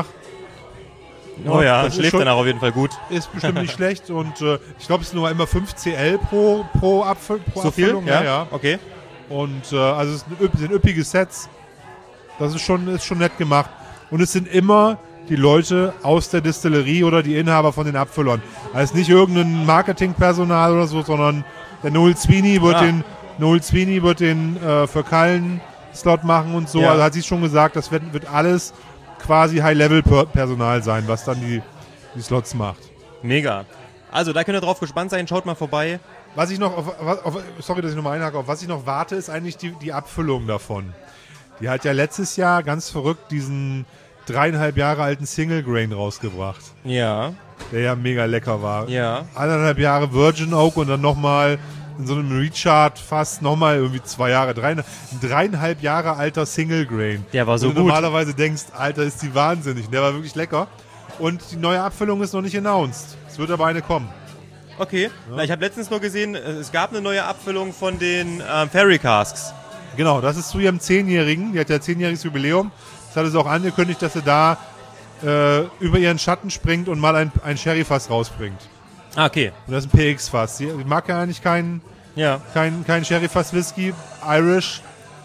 Oh ja, das schläft schon, dann auch auf jeden Fall gut. Ist bestimmt nicht schlecht. Und äh, ich glaube, es sind nur immer fünf C L pro, pro, Abfüll, pro So viel? Abfüllung. Ja, ja. okay. Und äh, also es sind, üpp- sind üppige Sets. Das ist schon, ist schon nett gemacht. Und es sind immer die Leute aus der Distillerie oder die Inhaber von den Abfüllern. Also nicht irgendein Marketingpersonal oder so, sondern der Noel Sweeney wird Ah. den, Noel Sweeney wird den äh, für Kallen Slot machen und so. Ja. Also hat sie schon gesagt, das wird, wird alles quasi High-Level-Personal sein, was dann die, die Slots macht. Mega. Also da könnt ihr drauf gespannt sein, schaut mal vorbei. Was ich noch, auf, auf, auf, sorry, dass ich nochmal einhake, auf was ich noch warte, ist eigentlich die, die Abfüllung davon. Die hat ja letztes Jahr ganz verrückt diesen dreieinhalb Jahre alten Single Grain rausgebracht. Ja. Der ja mega lecker war. Ja. Eineinhalb Jahre Virgin Oak und dann nochmal in so einem Recharge fast nochmal irgendwie zwei Jahre. Dreieinhalb, ein dreieinhalb Jahre alter Single Grain. Der war so Wo du gut. normalerweise denkst, Alter, ist die wahnsinnig. Der war wirklich lecker. Und die neue Abfüllung ist noch nicht announced. Es wird aber eine kommen. Okay. Ja. Na, ich habe letztens nur gesehen, es gab eine neue Abfüllung von den ähm, Fairy Casks. Genau, das ist zu ihrem Zehnjährigen. Die hat ja zehnjähriges Jubiläum. Das hat es auch angekündigt, dass sie da äh, über ihren Schatten springt und mal ein, ein Sherry-Fass rausbringt. Ah, okay. Und das ist ein P X-Fass. Sie mag ja eigentlich keinen ja. kein, kein Sherry-Fass-Whisky, Irish.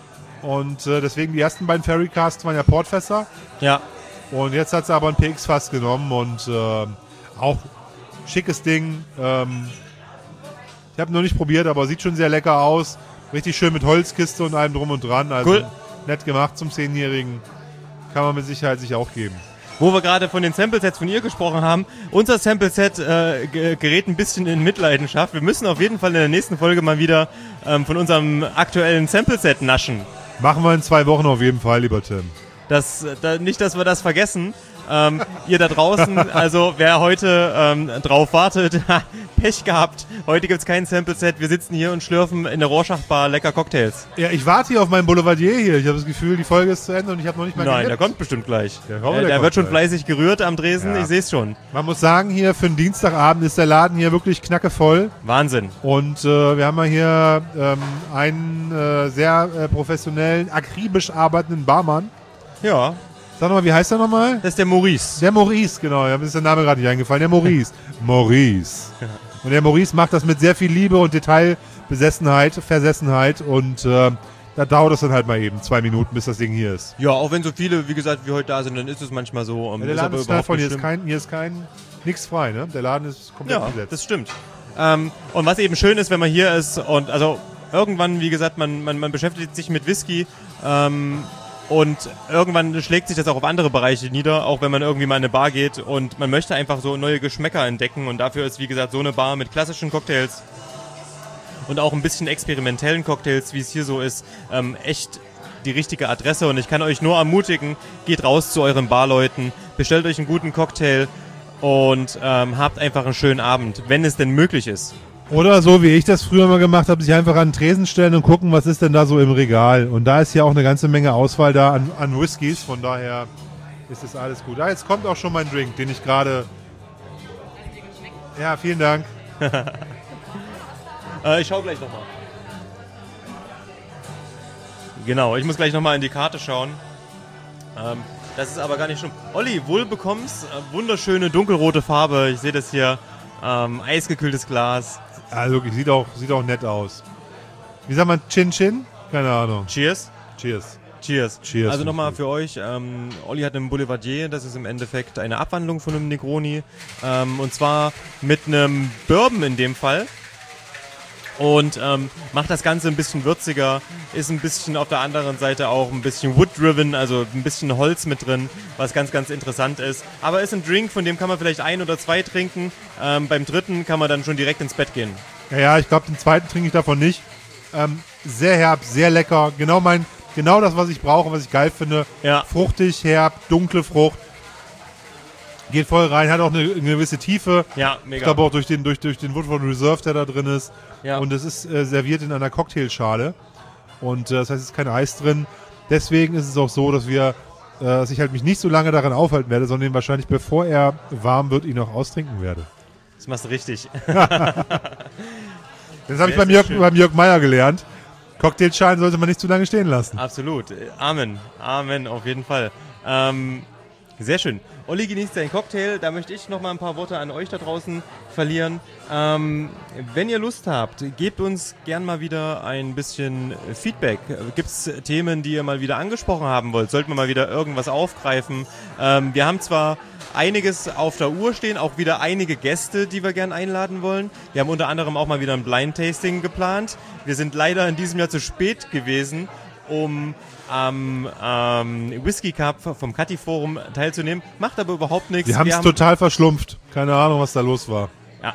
Und äh, deswegen die ersten beiden Fairy Casks waren ja Portfässer. Ja. Und jetzt hat sie aber ein P X-Fass genommen und äh, auch schickes Ding. Ähm, ich habe noch nicht probiert, aber sieht schon sehr lecker aus. Richtig schön mit Holzkiste und allem drum und dran. Also cool. Nett gemacht zum Zehnjährigen. Kann man mit Sicherheit sich auch geben. Wo wir gerade von den Sample-Sets von ihr gesprochen haben, unser Sample-Set äh, g- gerät ein bisschen in Mitleidenschaft. Wir müssen auf jeden Fall in der nächsten Folge mal wieder ähm, von unserem aktuellen Sample-Set naschen. Machen wir in zwei Wochen auf jeden Fall, lieber Tim. Das, da, nicht, dass wir das vergessen. Ähm, ihr da draußen, also wer heute ähm, drauf wartet, Pech gehabt. Heute gibt es kein Sample-Set. Wir sitzen hier und schlürfen in der Rorschach-Bar lecker Cocktails. Ja, ich warte hier auf meinen Boulevardier hier. Ich habe das Gefühl, die Folge ist zu Ende und ich habe noch nicht mal Nein, gelippt. der kommt bestimmt gleich. Der, Äh, der, der kommt wird schon gleich. fleißig gerührt am Dresen, Ja. ich sehe es schon. Man muss sagen, hier für einen Dienstagabend ist der Laden hier wirklich knackevoll. Wahnsinn. Und äh, wir haben mal hier ähm, einen äh, sehr äh, professionellen, akribisch arbeitenden Barmann. Ja. Sag nochmal, wie heißt der nochmal? Das ist der Maurice. Der Maurice, genau. Ja, mir ist der Name gerade nicht eingefallen. Der Maurice. Maurice. Und der Maurice macht das mit sehr viel Liebe und Detailbesessenheit, Versessenheit. Und äh, da dauert es dann halt mal eben zwei Minuten, bis das Ding hier ist. Ja, auch wenn so viele, wie gesagt, wie heute da sind, dann ist es manchmal so. Um, Ja, der Laden ist voll. Hier ist kein, hier ist kein, nichts frei, ne? Der Laden ist komplett Ja, besetzt. das stimmt. Ähm, und was eben schön ist, wenn man hier ist und also irgendwann, wie gesagt, man, man, man beschäftigt sich mit Whisky ähm, Und irgendwann schlägt sich das auch auf andere Bereiche nieder, auch wenn man irgendwie mal in eine Bar geht und man möchte einfach so neue Geschmäcker entdecken. Und dafür ist, wie gesagt, so eine Bar mit klassischen Cocktails und auch ein bisschen experimentellen Cocktails, wie es hier so ist, ähm, echt die richtige Adresse. Und ich kann euch nur ermutigen, geht raus zu euren Barleuten, bestellt euch einen guten Cocktail und ähm, habt einfach einen schönen Abend, wenn es denn möglich ist. Oder so, wie ich das früher mal gemacht habe, sich einfach an den Tresen stellen und gucken, was ist denn da so im Regal. Und da ist ja auch eine ganze Menge Auswahl da an, an Whiskys, von daher ist das alles gut. Ah, jetzt kommt auch schon mein Drink, den ich gerade... Ja, vielen Dank. äh, ich schau gleich nochmal. Genau, ich muss gleich nochmal in die Karte schauen. Ähm, das ist aber gar nicht schlimm. Olli, wohlbekommst, äh, wunderschöne dunkelrote Farbe. Ich sehe das hier. Ähm, eisgekühltes Glas. Also wirklich, sieht auch, sieht auch nett aus. Wie sagt man, Chin Chin? Keine Ahnung. Cheers. Cheers. Cheers. Cheers. Also nochmal für euch, ähm, Olli hat einen Boulevardier, das ist im Endeffekt eine Abwandlung von einem Negroni. Ähm, und zwar mit einem Bourbon in dem Fall. Und ähm, macht das Ganze ein bisschen würziger, ist ein bisschen auf der anderen Seite auch ein bisschen wood-driven, also ein bisschen Holz mit drin, was ganz, ganz interessant ist. Aber ist ein Drink, von dem kann man vielleicht ein oder zwei trinken. Ähm, beim dritten kann man dann schon direkt ins Bett gehen. Ja, ja, ich glaube, den zweiten trinke ich davon nicht. Ähm, sehr herb, sehr lecker. Genau mein, genau das, was ich brauche, was ich geil finde. Ja. Fruchtig, herb, dunkle Frucht. Geht voll rein, hat auch eine, eine gewisse Tiefe. Ja, mega. Ich glaube auch durch den, durch, durch den Woodford Reserve, der da drin ist. Ja. Und es ist äh, serviert in einer Cocktailschale. Und äh, das heißt, es ist kein Eis drin. Deswegen ist es auch so, dass wir, äh, dass ich halt mich nicht so lange daran aufhalten werde, sondern ihn wahrscheinlich, bevor er warm wird, ihn auch austrinken werde. Das machst du richtig. Das habe ich beim Jörg, beim Jörg Meier gelernt. Cocktailschalen sollte man nicht zu lange stehen lassen. Absolut. Amen. Amen, auf jeden Fall. Ähm, sehr schön. Olli genießt seinen Cocktail. Da möchte ich noch mal ein paar Worte an euch da draußen verlieren. Ähm, wenn ihr Lust habt, gebt uns gern mal wieder ein bisschen Feedback. Gibt es Themen, die ihr mal wieder angesprochen haben wollt? Sollten wir mal wieder irgendwas aufgreifen? Ähm, wir haben zwar einiges auf der Uhr stehen, auch wieder einige Gäste, die wir gern einladen wollen. Wir haben unter anderem auch mal wieder ein Blind-Tasting geplant. Wir sind leider in diesem Jahr zu spät gewesen, um am ähm, Whisky Cup vom Cutty Forum teilzunehmen. Macht aber überhaupt nichts. Wir haben es total verschlumpft. Keine Ahnung, was da los war. Ja.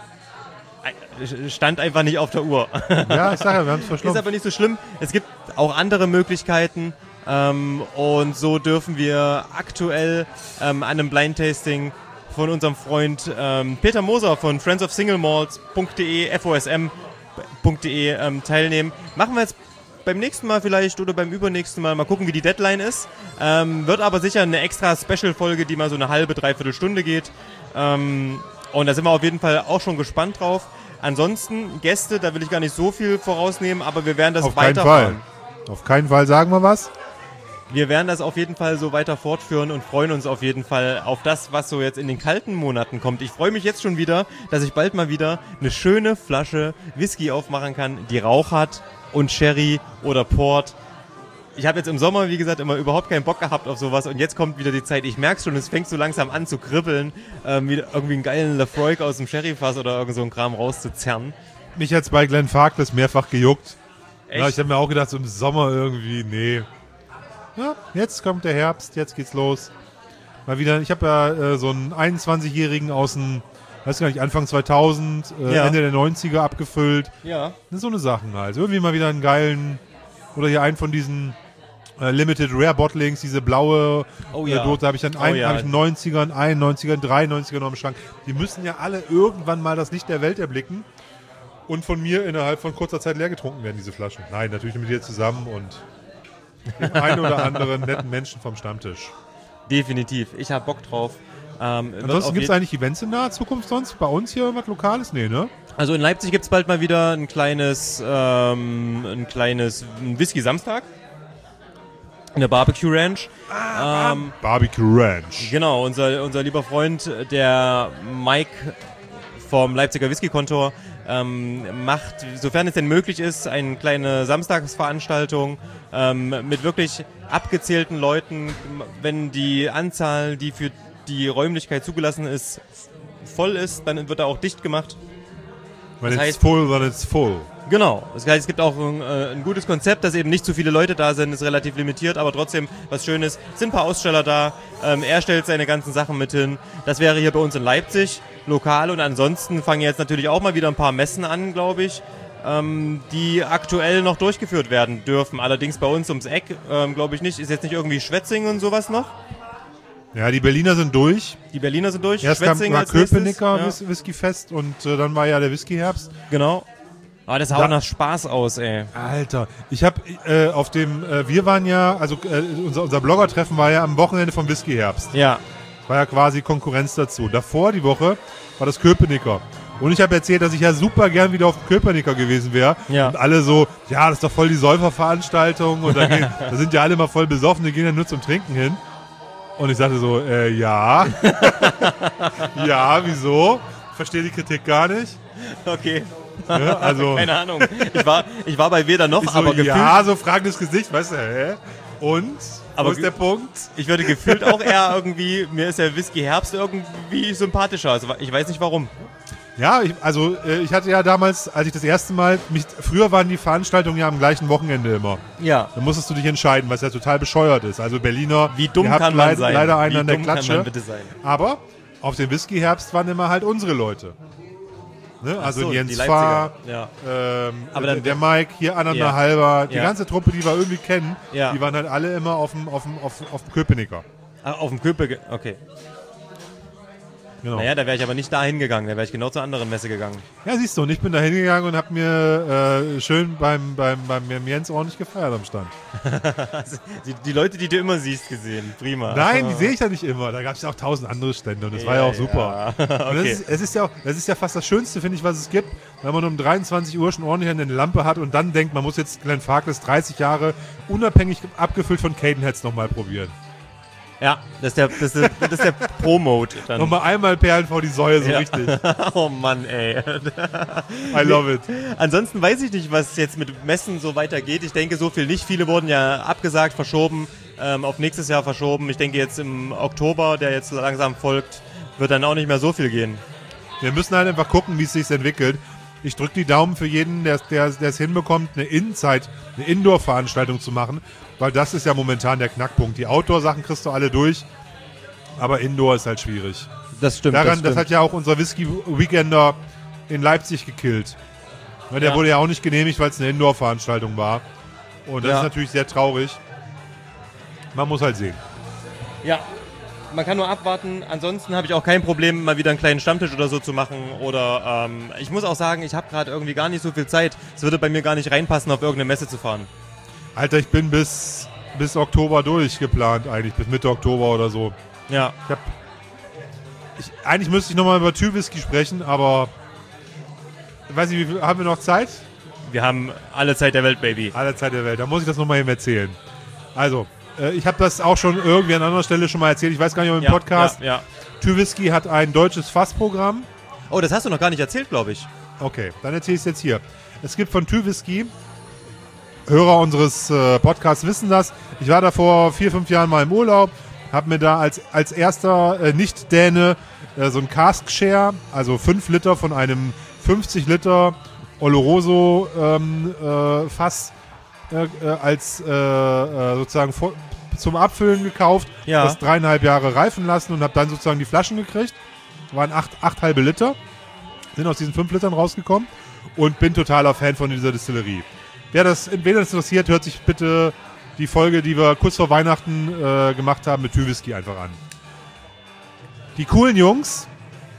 Stand einfach nicht auf der Uhr. Ja, ich sag ja, wir haben es verschlumpft. Ist aber nicht so schlimm. Es gibt auch andere Möglichkeiten. Ähm, und so dürfen wir aktuell ähm, an einem Blind Tasting von unserem Freund ähm, Peter Moser von friends of single malts punkt de, F O S M punkt de ähm, teilnehmen. Machen wir jetzt beim nächsten Mal vielleicht oder beim übernächsten Mal. Mal gucken, wie die Deadline ist. Ähm, wird aber sicher eine extra Special-Folge, die mal so eine halbe, dreiviertel Stunde geht. Ähm, und da sind wir auf jeden Fall auch schon gespannt drauf. Ansonsten, Gäste, da will ich gar nicht so viel vorausnehmen, aber wir werden das auf keinen weiterfahren. Fall. Auf keinen Fall, sagen wir was. Wir werden das auf jeden Fall so weiter fortführen und freuen uns auf jeden Fall auf das, was so jetzt in den kalten Monaten kommt. Ich freue mich jetzt schon wieder, dass ich bald mal wieder eine schöne Flasche Whisky aufmachen kann, die Rauch hat und Sherry oder Port. Ich habe jetzt im Sommer, wie gesagt, immer überhaupt keinen Bock gehabt auf sowas und jetzt kommt wieder die Zeit. Ich merke schon, es fängt so langsam an zu kribbeln, ähm, wieder irgendwie einen geilen Lafroig aus dem Sherryfass oder irgend so einen Kram rauszuzerren. Mich hat's bei Glenn Farkless mehrfach gejuckt. Echt? Ja, ich habe mir auch gedacht, so im Sommer irgendwie, nee. Ja, jetzt kommt der Herbst, jetzt geht's los. Mal wieder, ich habe ja äh, so einen einundzwanzigjährigen aus dem, weiß gar nicht, Anfang zweitausend, äh, Ja. Ende der neunziger abgefüllt. Ja. So eine Sachen halt. Irgendwie mal wieder einen geilen, oder hier einen von diesen äh, Limited Rare Bottlings, diese blaue Oh äh, ja. Dose, da habe ich dann Oh einen, ja. hab ich einen neunzigern, einundneunzigern, dreiundneunzigern noch im Schrank. Die müssen ja alle irgendwann mal das Licht der Welt erblicken und von mir innerhalb von kurzer Zeit leer getrunken werden, diese Flaschen. Nein, natürlich mit dir zusammen und dem einen oder anderen netten Menschen vom Stammtisch. Definitiv. Ich habe Bock drauf. Ähm, wird Ansonsten auf gibt es je- eigentlich Events in naher Zukunft sonst? Bei uns hier was Lokales? Nee, ne? Also in Leipzig gibt es bald mal wieder ein kleines, ähm, ein kleines Whisky-Samstag. In der Barbecue Ranch. Ah, ähm, Barbecue Ranch. Genau, unser, unser lieber Freund, der Mike vom Leipziger Whisky-Kontor, ähm, macht, sofern es denn möglich ist, eine kleine Samstagsveranstaltung ähm, mit wirklich abgezählten Leuten. Wenn die Anzahl, die für die Räumlichkeit zugelassen ist, voll ist, dann wird er auch dicht gemacht. When Das it's heißt- full, then it's full. Genau. Das heißt, es gibt auch ein, äh, ein gutes Konzept, dass eben nicht zu viele Leute da sind, ist relativ limitiert, aber trotzdem was Schönes. Es sind ein paar Aussteller da, ähm, er stellt seine ganzen Sachen mit hin. Das wäre hier bei uns in Leipzig, lokal, und ansonsten fangen jetzt natürlich auch mal wieder ein paar Messen an, glaube ich, ähm, die aktuell noch durchgeführt werden dürfen. Allerdings bei uns ums Eck, ähm, glaube ich nicht, ist jetzt nicht irgendwie Schwetzingen und sowas noch? Ja, die Berliner sind durch. Die Berliner sind durch. Erst kam Schwetzingen als Köpenicker nächstes, ja. Whiskyfest und äh, dann war ja der Whiskyherbst. Genau. Aber das sah Da- auch nach Spaß aus, ey. Alter, ich habe äh, auf dem, äh, wir waren ja, also äh, unser, unser Blogger-Treffen war ja am Wochenende vom Whiskyherbst. Ja. War ja quasi Konkurrenz dazu. Davor die Woche war das Köpenicker. Und ich habe erzählt, dass ich ja super gern wieder auf dem Köpenicker gewesen wäre. Ja. Und alle so, ja, das ist doch voll die Säuferveranstaltung. Und da, gehen, da sind ja alle mal voll besoffen, die gehen ja nur zum Trinken hin. Und ich sagte so, äh, ja. ja, wieso? Verstehe die Kritik gar nicht. Okay. Ja, also, Keine Ahnung. Ich war, ich war bei weder noch, ich so, aber gefühlt. ja, so fragendes Gesicht, weißt du, hä? Und? Aber Wo ist der Punkt? Ich würde gefühlt auch eher irgendwie, mir ist der Whisky Herbst irgendwie sympathischer. Also ich weiß nicht warum. Ja, ich, also äh, ich hatte ja damals, als ich das erste Mal, mich, früher waren die Veranstaltungen ja am gleichen Wochenende immer. Ja. Da musstest du dich entscheiden, was ja total bescheuert ist. Also Berliner, Wie dumm ihr habt kann man leid, sein? leider einen Wie an der dumm kann Klatsche. man bitte sein? Aber auf dem Whisky-Herbst waren immer halt unsere Leute. Ne? Also so, Jens die Fahr, Leipziger, ähm, Aber der, dann- der Mike, hier Anna Ja. Halber, die Ja. ganze Truppe, die wir irgendwie kennen, Ja. die waren halt alle immer auf dem, auf dem, auf, auf dem Köpenicker. Ah, auf dem Köpenicker, okay. Genau. Naja, da wäre ich aber nicht da hingegangen, da wäre ich genau zur anderen Messe gegangen. Ja, siehst du, und ich bin da hingegangen und habe mir äh, schön beim, beim, beim Jens ordentlich gefeiert am Stand. die, die Leute, die du immer siehst, gesehen. Prima. Nein, die sehe ich ja nicht immer. Da gab es ja auch tausend andere Stände und das war ja auch super. Ja. Und das Okay. ist, es ist ja auch, das ist ja fast das Schönste, finde ich, was es gibt, wenn man um dreiundzwanzig Uhr schon ordentlich eine Lampe hat und dann denkt, man muss jetzt Glenn Farkless dreißig Jahre unabhängig abgefüllt von Cadenheads nochmal probieren. Ja, das ist der, das ist, das ist der Pro-Mode. dann. Nochmal einmal Perlen vor die Säue, so Ja. richtig. Oh Mann, ey. I love it. Ansonsten weiß ich nicht, was jetzt mit Messen so weitergeht. Ich denke, so viel nicht. Viele wurden ja abgesagt, verschoben, ähm, auf nächstes Jahr verschoben. Ich denke, jetzt im Oktober, der jetzt langsam folgt, wird dann auch nicht mehr so viel gehen. Wir müssen halt einfach gucken, wie es sich entwickelt. Ich drücke die Daumen für jeden, der es hinbekommt, eine Inside, eine Indoor-Veranstaltung zu machen, weil das ist ja momentan der Knackpunkt. Die Outdoor-Sachen kriegst du alle durch, aber Indoor ist halt schwierig. Das stimmt. Daran, das, das, stimmt. hat ja auch unser Whisky-Weekender in Leipzig gekillt. Ja, der Ja. wurde ja auch nicht genehmigt, weil es eine Indoor-Veranstaltung war. Und das Ja. ist natürlich sehr traurig. Man muss halt sehen. Ja, man kann nur abwarten. Ansonsten habe ich auch kein Problem, mal wieder einen kleinen Stammtisch oder so zu machen. Oder ähm, ich muss auch sagen, ich habe gerade irgendwie gar nicht so viel Zeit. Es würde bei mir gar nicht reinpassen, auf irgendeine Messe zu fahren. Alter, ich bin bis, bis Oktober durchgeplant eigentlich, bis Mitte Oktober oder so. Ja. Ich hab, ich, eigentlich müsste ich nochmal über Tür-Whisky sprechen, aber ich weiß nicht, wie viel, haben wir noch Zeit? Wir haben alle Zeit der Welt, Baby. Alle Zeit der Welt, da muss ich das nochmal eben erzählen. Also, äh, ich habe das auch schon irgendwie an anderer Stelle schon mal erzählt, ich weiß gar nicht, ob im Ja, Podcast. ja, ja. Tür-Whisky hat ein deutsches Fassprogramm. Oh, das hast du noch gar nicht erzählt, glaube ich. Okay, dann erzähle ich es jetzt hier. Es gibt von Tür-Whisky, Hörer unseres äh, Podcasts wissen das, ich war da vor vier, fünf Jahren mal im Urlaub, habe mir da als, als erster äh, Nicht-Däne äh, so ein Cask-Share, also fünf Liter von einem fünfzig Liter Oloroso ähm, äh, Fass äh, äh, als äh, äh, sozusagen vor, zum Abfüllen gekauft, Ja. das dreieinhalb Jahre reifen lassen und habe dann sozusagen die Flaschen gekriegt. Waren acht, acht halbe Liter, sind aus diesen fünf Litern rausgekommen und bin totaler Fan von dieser Distillerie. Wer das, wen das interessiert, hört sich bitte die Folge, die wir kurz vor Weihnachten äh, gemacht haben mit Tür-Whisky einfach an. Die coolen Jungs,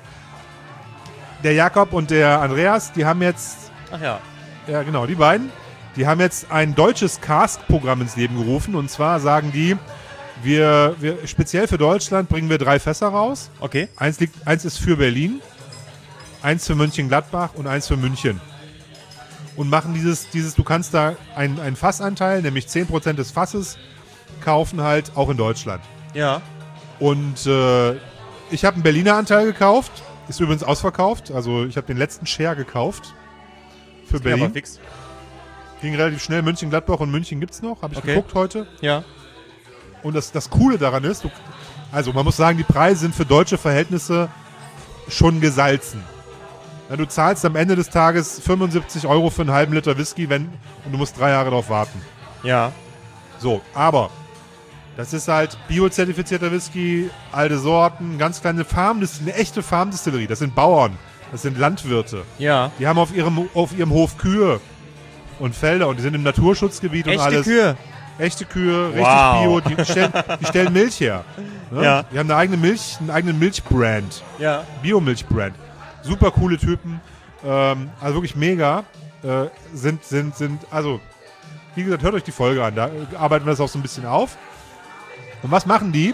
der Jakob und der Andreas, die haben jetzt, Ach ja. ja genau, die beiden, die haben jetzt ein deutsches Cask-Programm ins Leben gerufen und zwar sagen die, wir, wir speziell für Deutschland bringen wir drei Fässer raus. Okay. Eins, liegt, eins ist für Berlin, eins für Mönchengladbach und eins für München. Und machen dieses, dieses du kannst da einen, einen Fassanteil, nämlich zehn Prozent des Fasses, kaufen halt auch in Deutschland. Ja. Und äh, ich habe einen Berliner Anteil gekauft, ist übrigens ausverkauft, also ich habe den letzten Share gekauft für Das ging aber Berlin. fix. Ging relativ schnell, München-Gladbach und München gibt's noch, habe ich Okay. geguckt heute. Ja. Und das, das Coole daran ist, du, also man muss sagen, die Preise sind für deutsche Verhältnisse schon gesalzen. Ja, du zahlst am Ende des Tages fünfundsiebzig Euro für einen halben Liter Whisky, wenn, und du musst drei Jahre darauf warten. Ja. So, aber das ist halt biozertifizierter Whisky, alte Sorten, ganz kleine Farm, das ist eine echte Farmdistillerie. Das sind Bauern, das sind Landwirte. Ja. Die haben auf ihrem, auf ihrem Hof Kühe und Felder und die sind im Naturschutzgebiet Echte und alles. Kühe? Echte Kühe, richtig Wow. bio, die stellen, die stellen Milch her. Ne? Ja. Die haben eine eigene Milch, einen eigenen Milchbrand. Ja. Biomilchbrand. Super coole Typen. Ähm, also wirklich mega. Äh, sind, sind, sind, also, wie gesagt, hört euch die Folge an. Da arbeiten wir das auch so ein bisschen auf. Und was machen die?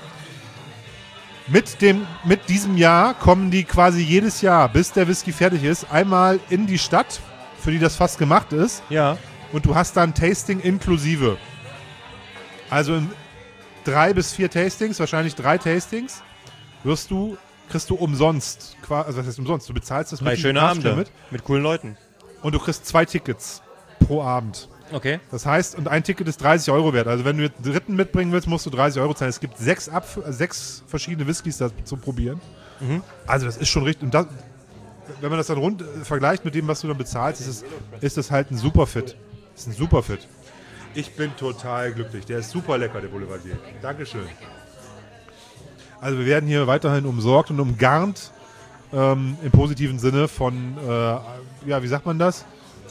Mit, dem, mit diesem Jahr kommen die quasi jedes Jahr, bis der Whisky fertig ist, einmal in die Stadt, für die das fast gemacht ist. Ja. Und du hast dann Tasting inklusive. Also in drei bis vier Tastings, wahrscheinlich drei Tastings, wirst du, kriegst du umsonst, also was heißt umsonst, du bezahlst das Drei mit schöne Abende mit. mit coolen Leuten. Und du kriegst zwei Tickets pro Abend. Okay. Das heißt, und ein Ticket ist dreißig Euro wert. Also wenn du jetzt einen dritten mitbringen willst, musst du dreißig Euro zahlen. Es gibt sechs, Ab sechs verschiedene Whiskys da zu probieren. Mhm. Also das ist schon richtig. Und das, wenn man das dann rund äh, vergleicht mit dem, was du dann bezahlst, ist es, ist das halt ein Superfit. Das ist ein Superfit. Ich bin total glücklich. Der ist super lecker, der Boulevardier. Dankeschön. Also wir werden hier weiterhin umsorgt und umgarnt, ähm, im positiven Sinne von, äh, ja, wie sagt man das?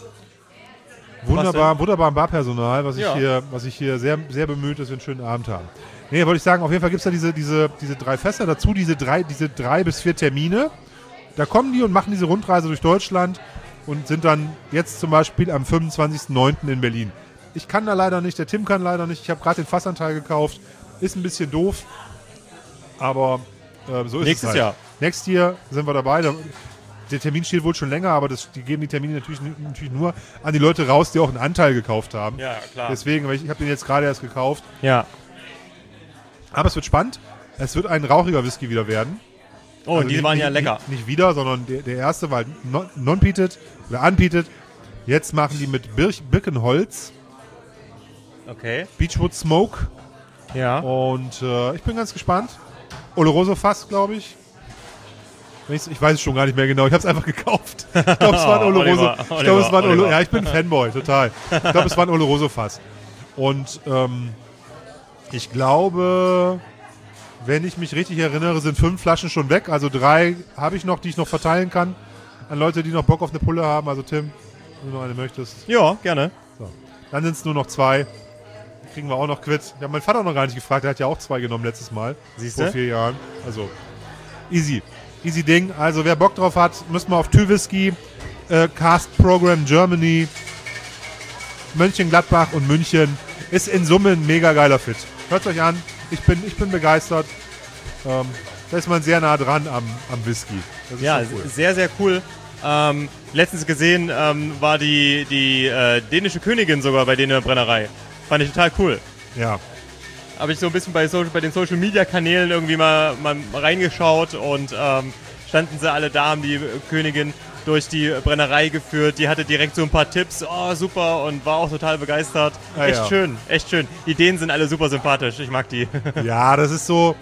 Wunderbar, wunderbarem Barpersonal, was ich Ja. hier, was ich hier sehr, sehr bemüht, dass wir einen schönen Abend haben. Nee, wollte ich sagen, auf jeden Fall gibt es da diese, diese, diese drei Fässer, dazu diese drei, diese drei bis vier Termine. Da kommen die und machen diese Rundreise durch Deutschland und sind dann jetzt zum Beispiel am fünfundzwanzigsten neunten in Berlin. Ich kann da leider nicht, der Tim kann leider nicht. Ich habe gerade den Fassanteil gekauft. Ist ein bisschen doof, aber äh, so ist Nächstes es halt. Jahr. Nächstes Jahr sind wir dabei. Da, der Termin steht wohl schon länger, aber das, die geben die Termine natürlich, natürlich nur an die Leute raus, die auch einen Anteil gekauft haben. Ja, klar. Deswegen, weil ich, ich habe den jetzt gerade erst gekauft. Ja. Aber es wird spannend. Es wird ein rauchiger Whisky wieder werden. Oh, und die nicht, waren ja nicht, lecker. Nicht, nicht wieder, sondern der, der erste war non- non-peated oder unpeated. Jetzt machen die mit Bir- Birkenholz. Okay. Beechwood Smoke. Ja. Und äh, ich bin ganz gespannt. Oloroso Fass, glaube ich. Wenn ich's- Ich weiß es schon gar nicht mehr genau. Ich habe es einfach gekauft. Ich glaube, es war ein Oloroso. Oliver, ich glaube, Oliver, es war ein Olo Oliver. Ja, ich bin Fanboy, total. Ich glaube, es war ein Oloroso Fass. Und ähm, ich glaube, wenn ich mich richtig erinnere, sind fünf Flaschen schon weg. Also drei habe ich noch, die ich noch verteilen kann an Leute, die noch Bock auf eine Pulle haben. Also Tim, wenn du noch eine möchtest. Ja, gerne. So. Dann sind es nur noch zwei. Die kriegen wir auch noch quitt. Ich habe meinen Vater noch gar nicht gefragt. Der hat ja auch zwei genommen letztes Mal. Siehste? Vor vier Jahren. Also easy. Easy Ding. Also wer Bock drauf hat, müssen wir auf Tüwhisky, äh, Cast Program Germany, Mönchengladbach und München. Ist in Summe ein mega geiler Fit. Hört euch an. Ich bin, ich bin begeistert. Ähm, da ist man sehr nah dran am, am Whisky. Das ist Ja, schon cool. sehr, sehr cool. Ähm, letztens gesehen ähm, war die, die äh, dänische Königin sogar bei denen in der Brennerei. Fand ich total cool. Ja. Habe ich so ein bisschen bei, Social, bei den Social Media Kanälen irgendwie mal, mal reingeschaut und ähm, standen sie alle da, haben die Königin durch die Brennerei geführt. Die hatte direkt so ein paar Tipps. Oh, super, und war auch total begeistert. Ah, echt ja. schön, echt schön. Die Dänen sind alle super sympathisch. Ich mag die. Ja, das ist so.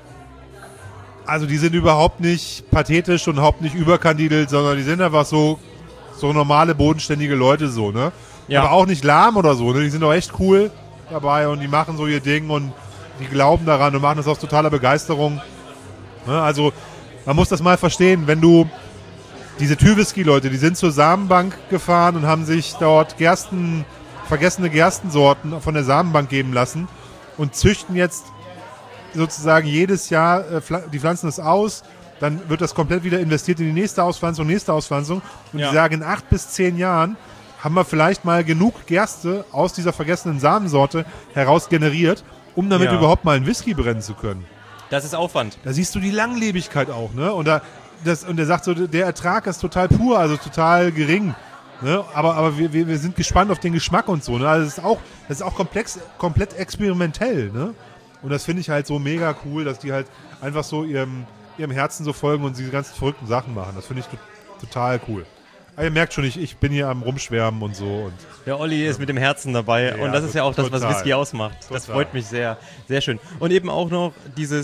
Also die sind überhaupt nicht pathetisch und überhaupt nicht überkandidelt, sondern die sind einfach so, so normale, bodenständige Leute so, ne? Ja. Aber auch nicht lahm oder so, ne? Die sind auch echt cool dabei und die machen so ihr Ding und die glauben daran und machen das aus totaler Begeisterung. Ne? Also man muss das mal verstehen, wenn du diese Tüwhisky-Leute, die sind zur Samenbank gefahren und haben sich dort Gersten, vergessene Gerstensorten von der Samenbank geben lassen und züchten jetzt sozusagen jedes Jahr, äh, pfla- die pflanzen es aus, dann wird das komplett wieder investiert in die nächste Auspflanzung, nächste Auspflanzung und Ja. die sagen, in acht bis zehn Jahren haben wir vielleicht mal genug Gerste aus dieser vergessenen Samensorte heraus generiert, um damit Ja. überhaupt mal einen Whisky brennen zu können. Das ist Aufwand. Da siehst du die Langlebigkeit auch, ne? Und da, das, und der sagt so, der Ertrag ist total pur, also total gering. Ne? Aber, aber wir, wir, wir sind gespannt auf den Geschmack und so. Ne? Also das ist auch, das ist auch komplex, komplett experimentell, ne? Und das finde ich halt so mega cool, dass die halt einfach so ihrem, ihrem Herzen so folgen und diese ganzen verrückten Sachen machen. Das finde ich to- total cool. Aber ihr merkt schon, ich, ich bin hier am Rumschwärmen und so. Und Der Olli ist mit dem Herzen dabei Ja, und das ist ja auch das, was total. Whisky ausmacht. Das Total. freut mich sehr, sehr schön. Und eben auch noch dieses,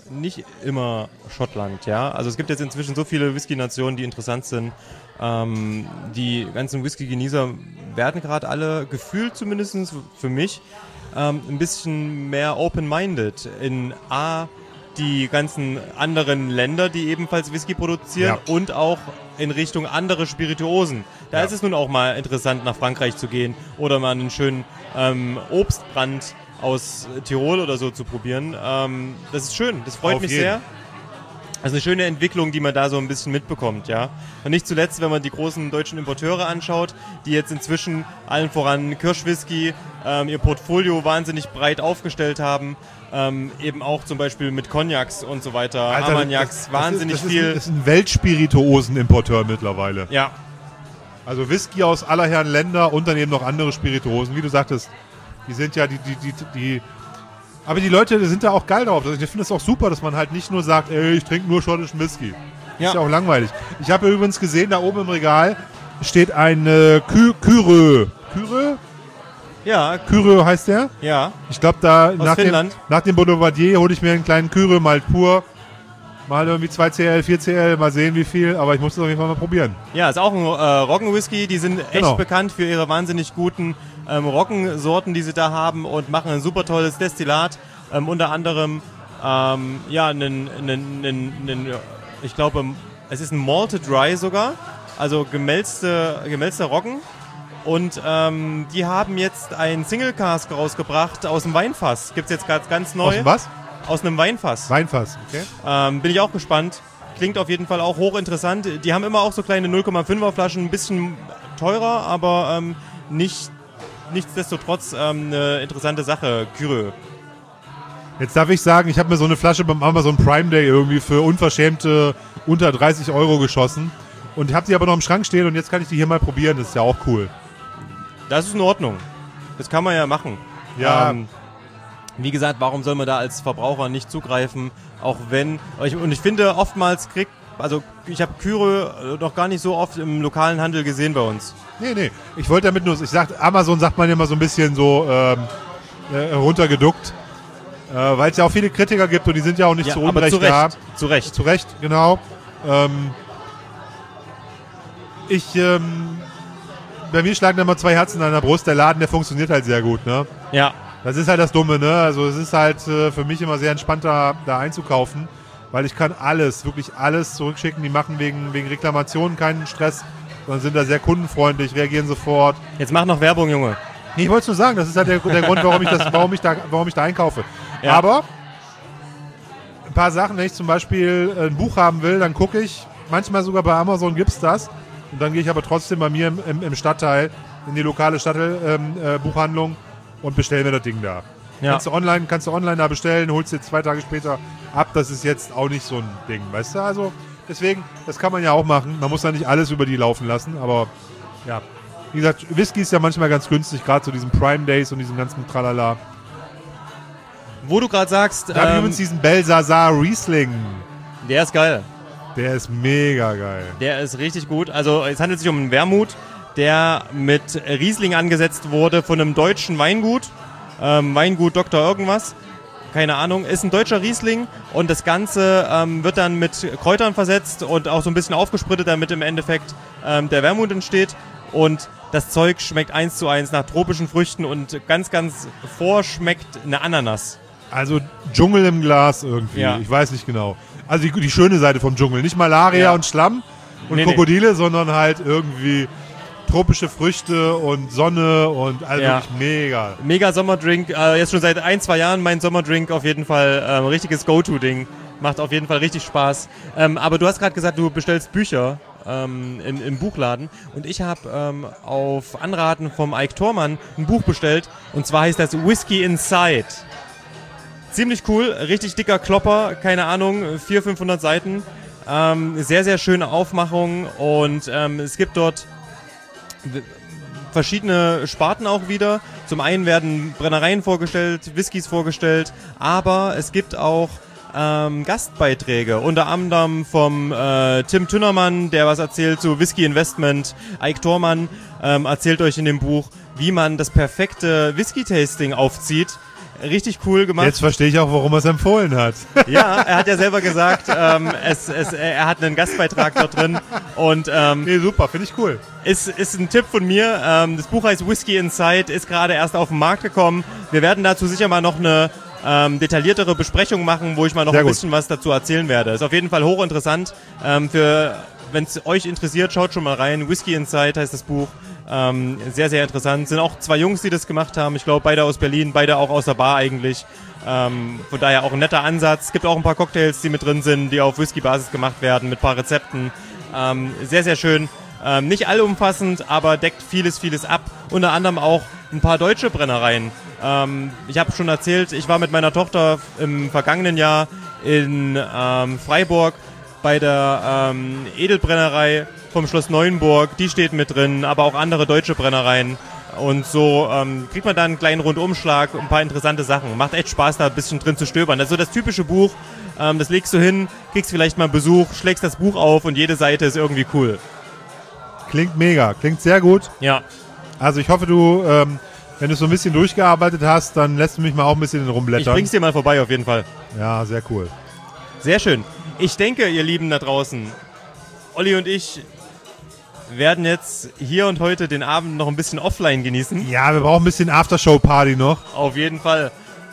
nicht immer Schottland, ja. Also es gibt jetzt inzwischen so viele Whisky-Nationen, die interessant sind. Ähm, die ganzen Whisky-Genießer werden gerade alle, gefühlt zumindest für mich, ähm, ein bisschen mehr open-minded in A, die ganzen anderen Länder, die ebenfalls Whisky produzieren, Ja. und auch in Richtung andere Spirituosen. Da Ja. ist es nun auch mal interessant, nach Frankreich zu gehen oder mal einen schönen ähm, Obstbrand aus Tirol oder so zu probieren. Ähm, das ist schön, das freut Auf mich jeden. sehr. Also eine schöne Entwicklung, die man da so ein bisschen mitbekommt, ja. Und nicht zuletzt, wenn man die großen deutschen Importeure anschaut, die jetzt inzwischen allen voran Kirschwhisky ähm, ihr Portfolio wahnsinnig breit aufgestellt haben, ähm, eben auch zum Beispiel mit Cognacs und so weiter, Alter, Armagnacs, das- wahnsinnig das ist, viel. Das ist ein Weltspirituosen-Importeur mittlerweile. Ja. Also Whisky aus aller Herren Länder und dann eben noch andere Spirituosen, wie du sagtest. Die sind ja die, die, die, die aber die Leute sind da auch geil drauf. Also ich finde es auch super, dass man halt nicht nur sagt, ey, ich trinke nur schottischen Whisky. Ja. Ist ja auch langweilig. Ich habe übrigens gesehen, da oben im Regal steht ein äh, Ky- Kyrö. Kyrö? Ja. Kyrö heißt der? Ja. Ich glaube, da nach dem, Finnland. nach dem Boulevardier hole ich mir einen kleinen Kyrö mal pur. Mal irgendwie zwei C L, vier C L, mal sehen wie viel, aber ich muss es auf jeden Fall mal probieren. Ja, ist auch ein äh, Roggenwhisky. Die sind echt Genau. bekannt für ihre wahnsinnig guten ähm, Roggensorten, die sie da haben, und machen ein super tolles Destillat. Ähm, unter anderem, ähm, ja, einen, einen, einen, einen, ich glaube, es ist ein Malted Rye sogar, also gemälzte, gemälzter Roggen. Und ähm, die haben jetzt ein Single Cask rausgebracht aus dem Weinfass. Gibt's jetzt ganz, ganz neu. Aus dem was? Aus einem Weinfass. Weinfass, okay. Ähm, bin ich auch gespannt. Klingt auf jeden Fall auch hochinteressant. Die haben immer auch so kleine null Komma fünfer Flaschen, ein bisschen teurer, aber ähm, nicht, nichtsdestotrotz ähm, eine interessante Sache. Kyrö. Jetzt darf ich sagen, ich habe mir so eine Flasche beim Amazon Prime Day irgendwie für unverschämte unter dreißig Euro geschossen. Und habe die aber noch im Schrank stehen und jetzt kann ich die hier mal probieren. Das ist ja auch cool. Das ist in Ordnung. Das kann man ja machen. Ja. Ähm, wie gesagt, warum soll man da als Verbraucher nicht zugreifen? Auch wenn, ich, und ich finde, oftmals kriegt, also ich habe Kyrö noch gar nicht so oft im lokalen Handel gesehen bei uns. Nee, nee. Ich wollte damit nur, ich sag, Amazon sagt man immer so ein bisschen so ähm, äh, runtergeduckt. Äh, weil es ja auch viele Kritiker gibt und die sind ja auch nicht Ja, zu aber Unrecht zu Recht, da. zu Recht. Zu Recht, genau. Ähm, ich, ähm, bei mir schlagen immer zwei Herzen an der Brust. Der Laden, der funktioniert halt sehr gut, ne? Ja. Das ist halt das Dumme, ne? Also es ist halt äh, für mich immer sehr entspannt, da, da einzukaufen, weil ich kann alles, wirklich alles zurückschicken. Die machen wegen, wegen Reklamationen keinen Stress, sondern sind da sehr kundenfreundlich, reagieren sofort. Jetzt mach noch Werbung, Junge. Nee, ich wollte es nur sagen, das ist halt der, der Grund, warum ich, das, warum, ich da, warum ich da einkaufe. Ja. Aber ein paar Sachen, wenn ich zum Beispiel ein Buch haben will, dann gucke ich, manchmal sogar bei Amazon gibt es das, und dann gehe ich aber trotzdem bei mir im, im, im Stadtteil, in die lokale Stadtteil-Buchhandlung, ähm, äh, und bestell mir das Ding da. Ja. Kannst du online, kannst du online da bestellen, holst dir zwei Tage später ab. Das ist jetzt auch nicht so ein Ding, weißt du? Also deswegen, das kann man ja auch machen. Man muss da nicht alles über die laufen lassen, aber ja. Wie gesagt, Whisky ist ja manchmal ganz günstig, gerade zu diesen Prime Days und diesem ganzen Tralala. Wo du gerade sagst, Da habe ich ähm, übrigens diesen Belsazar Riesling. der ist geil. Der ist mega geil. Der ist richtig gut. Also es handelt sich um einen Wermut, der mit Riesling angesetzt wurde von einem deutschen Weingut. Ähm, Weingut Doktor irgendwas. Keine Ahnung. Ist ein deutscher Riesling und das Ganze ähm, wird dann mit Kräutern versetzt und auch so ein bisschen aufgesprittet, damit im Endeffekt ähm, der Wermut entsteht. Und das Zeug schmeckt eins zu eins nach tropischen Früchten und ganz, ganz vorschmeckt eine Ananas. Also Dschungel im Glas irgendwie. Ja. Ich weiß nicht genau. Also die, die schöne Seite vom Dschungel. Nicht Malaria Ja. und Schlamm und Nee, nee. Krokodile, sondern halt irgendwie tropische Früchte und Sonne und also Ja. wirklich mega. Mega Sommerdrink. Äh, jetzt schon seit ein, zwei Jahren mein Sommerdrink auf jeden Fall. Ähm, richtiges Go-To-Ding. Macht auf jeden Fall richtig Spaß. Ähm, aber du hast gerade gesagt, du bestellst Bücher ähm, in, im Buchladen. Und ich habe ähm, auf Anraten vom Ike Thormann ein Buch bestellt. Und zwar heißt das Whiskey Inside. Ziemlich cool, richtig dicker Klopper, keine Ahnung, vierhundert, fünfhundert Seiten. Ähm, sehr, sehr schöne Aufmachung und ähm, es gibt dort w- verschiedene Sparten auch wieder. Zum einen werden Brennereien vorgestellt, Whiskys vorgestellt, aber es gibt auch ähm, Gastbeiträge, unter anderem vom äh, Tim Tünnermann, der was erzählt zu Whisky Investment. Ike Thormann ähm, erzählt euch in dem Buch, wie man das perfekte Whisky-Tasting aufzieht. Richtig cool gemacht. Jetzt verstehe ich auch, warum er es empfohlen hat. Ja, er hat ja selber gesagt, ähm, es, es, er hat einen Gastbeitrag dort drin. Und, ähm, nee, super, finde ich cool. Ist, ist ein Tipp von mir. Ähm, das Buch heißt Whiskey Inside, ist gerade erst auf den Markt gekommen. Wir werden dazu sicher mal noch eine ähm, detailliertere Besprechung machen, wo ich mal noch Sehr ein gut. bisschen was dazu erzählen werde. Ist auf jeden Fall hochinteressant. Ähm, für, wenn es euch interessiert, schaut schon mal rein. Whiskey Inside heißt das Buch. Ähm, sehr, sehr interessant. Sind auch zwei Jungs, die das gemacht haben. Ich glaube, beide aus Berlin, beide auch aus der Bar eigentlich. Ähm, von daher auch ein netter Ansatz. Es gibt auch ein paar Cocktails, die mit drin sind, die auf Whisky-Basis gemacht werden, mit ein paar Rezepten. Ähm, sehr, sehr schön. Ähm, nicht allumfassend, aber deckt vieles, vieles ab. Unter anderem auch ein paar deutsche Brennereien. Ähm, ich habe schon erzählt, ich war mit meiner Tochter im vergangenen Jahr in ähm, Freiburg bei der ähm, Edelbrennerei vom Schloss Neuenburg. Die steht mit drin, aber auch andere deutsche Brennereien. Und so ähm, kriegt man da einen kleinen Rundumschlag, ein paar interessante Sachen. Macht echt Spaß, da ein bisschen drin zu stöbern. Das ist so das typische Buch, ähm, das legst du hin, kriegst vielleicht mal einen Besuch, schlägst das Buch auf und jede Seite ist irgendwie cool. Klingt mega, klingt sehr gut. Ja. Also ich hoffe, du, ähm, wenn du so ein bisschen durchgearbeitet hast, dann lässt du mich mal auch ein bisschen rumblättern. Ich bring's dir mal vorbei auf jeden Fall. Ja, sehr cool. Sehr schön. Ich denke, ihr Lieben da draußen, Olli und ich werden jetzt hier und heute den Abend noch ein bisschen offline genießen. Ja, wir brauchen ein bisschen Aftershow-Party noch. Auf jeden Fall.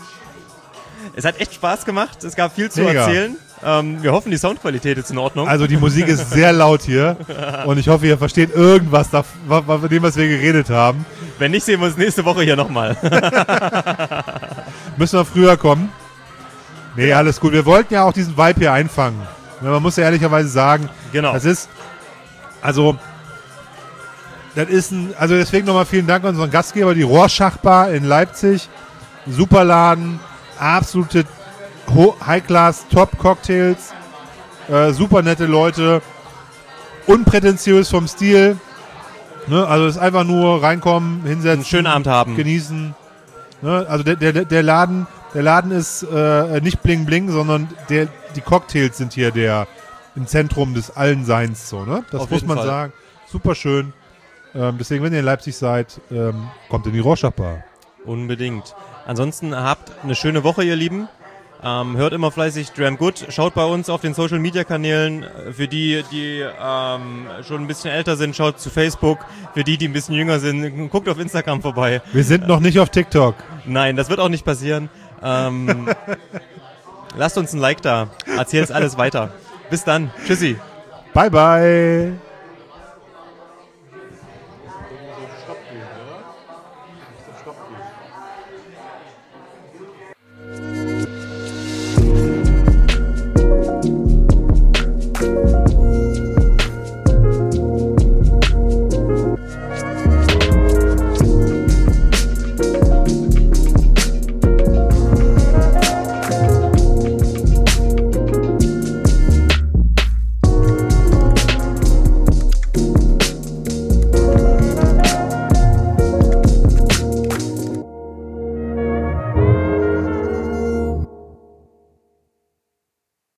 Es hat echt Spaß gemacht. Es gab viel zu Mega. erzählen. Ähm, wir hoffen, die Soundqualität ist in Ordnung. Also die Musik ist sehr laut hier und ich hoffe, ihr versteht irgendwas da, von dem, was wir geredet haben. Wenn nicht, sehen wir uns nächste Woche hier nochmal. Müssen wir früher kommen? Nee, alles gut. Wir wollten ja auch diesen Vibe hier einfangen. Man muss ja ehrlicherweise sagen, genau. Das ist, also, das ist ein, also deswegen nochmal vielen Dank an unseren Gastgeber, die Rorschach-Bar in Leipzig. Super Laden, absolute High-Class, Top-Cocktails, äh, super nette Leute, unprätentiös vom Stil. Ne? Also es ist einfach nur reinkommen, hinsetzen, einen schönen Abend haben, genießen. Ne? Also der, der, der Laden, der Laden ist äh, nicht bling bling, sondern der, die Cocktails sind hier der im Zentrum des Allenseins. So, ne? Das Auf muss jeden man Fall. sagen. Super schön. Ähm, deswegen, wenn ihr in Leipzig seid, ähm, kommt in die Rorschach-Bar. Unbedingt. Ansonsten habt eine schöne Woche, ihr Lieben. Ähm, hört immer fleißig Dram Good. Schaut bei uns auf den Social-Media-Kanälen. Für die, die ähm, schon ein bisschen älter sind, schaut zu Facebook. Für die, die ein bisschen jünger sind, guckt auf Instagram vorbei. Wir sind noch nicht auf TikTok. Nein, das wird auch nicht passieren. Ähm, lasst uns ein Like da. Erzähl's alles weiter. Bis dann. Tschüssi. Bye, bye.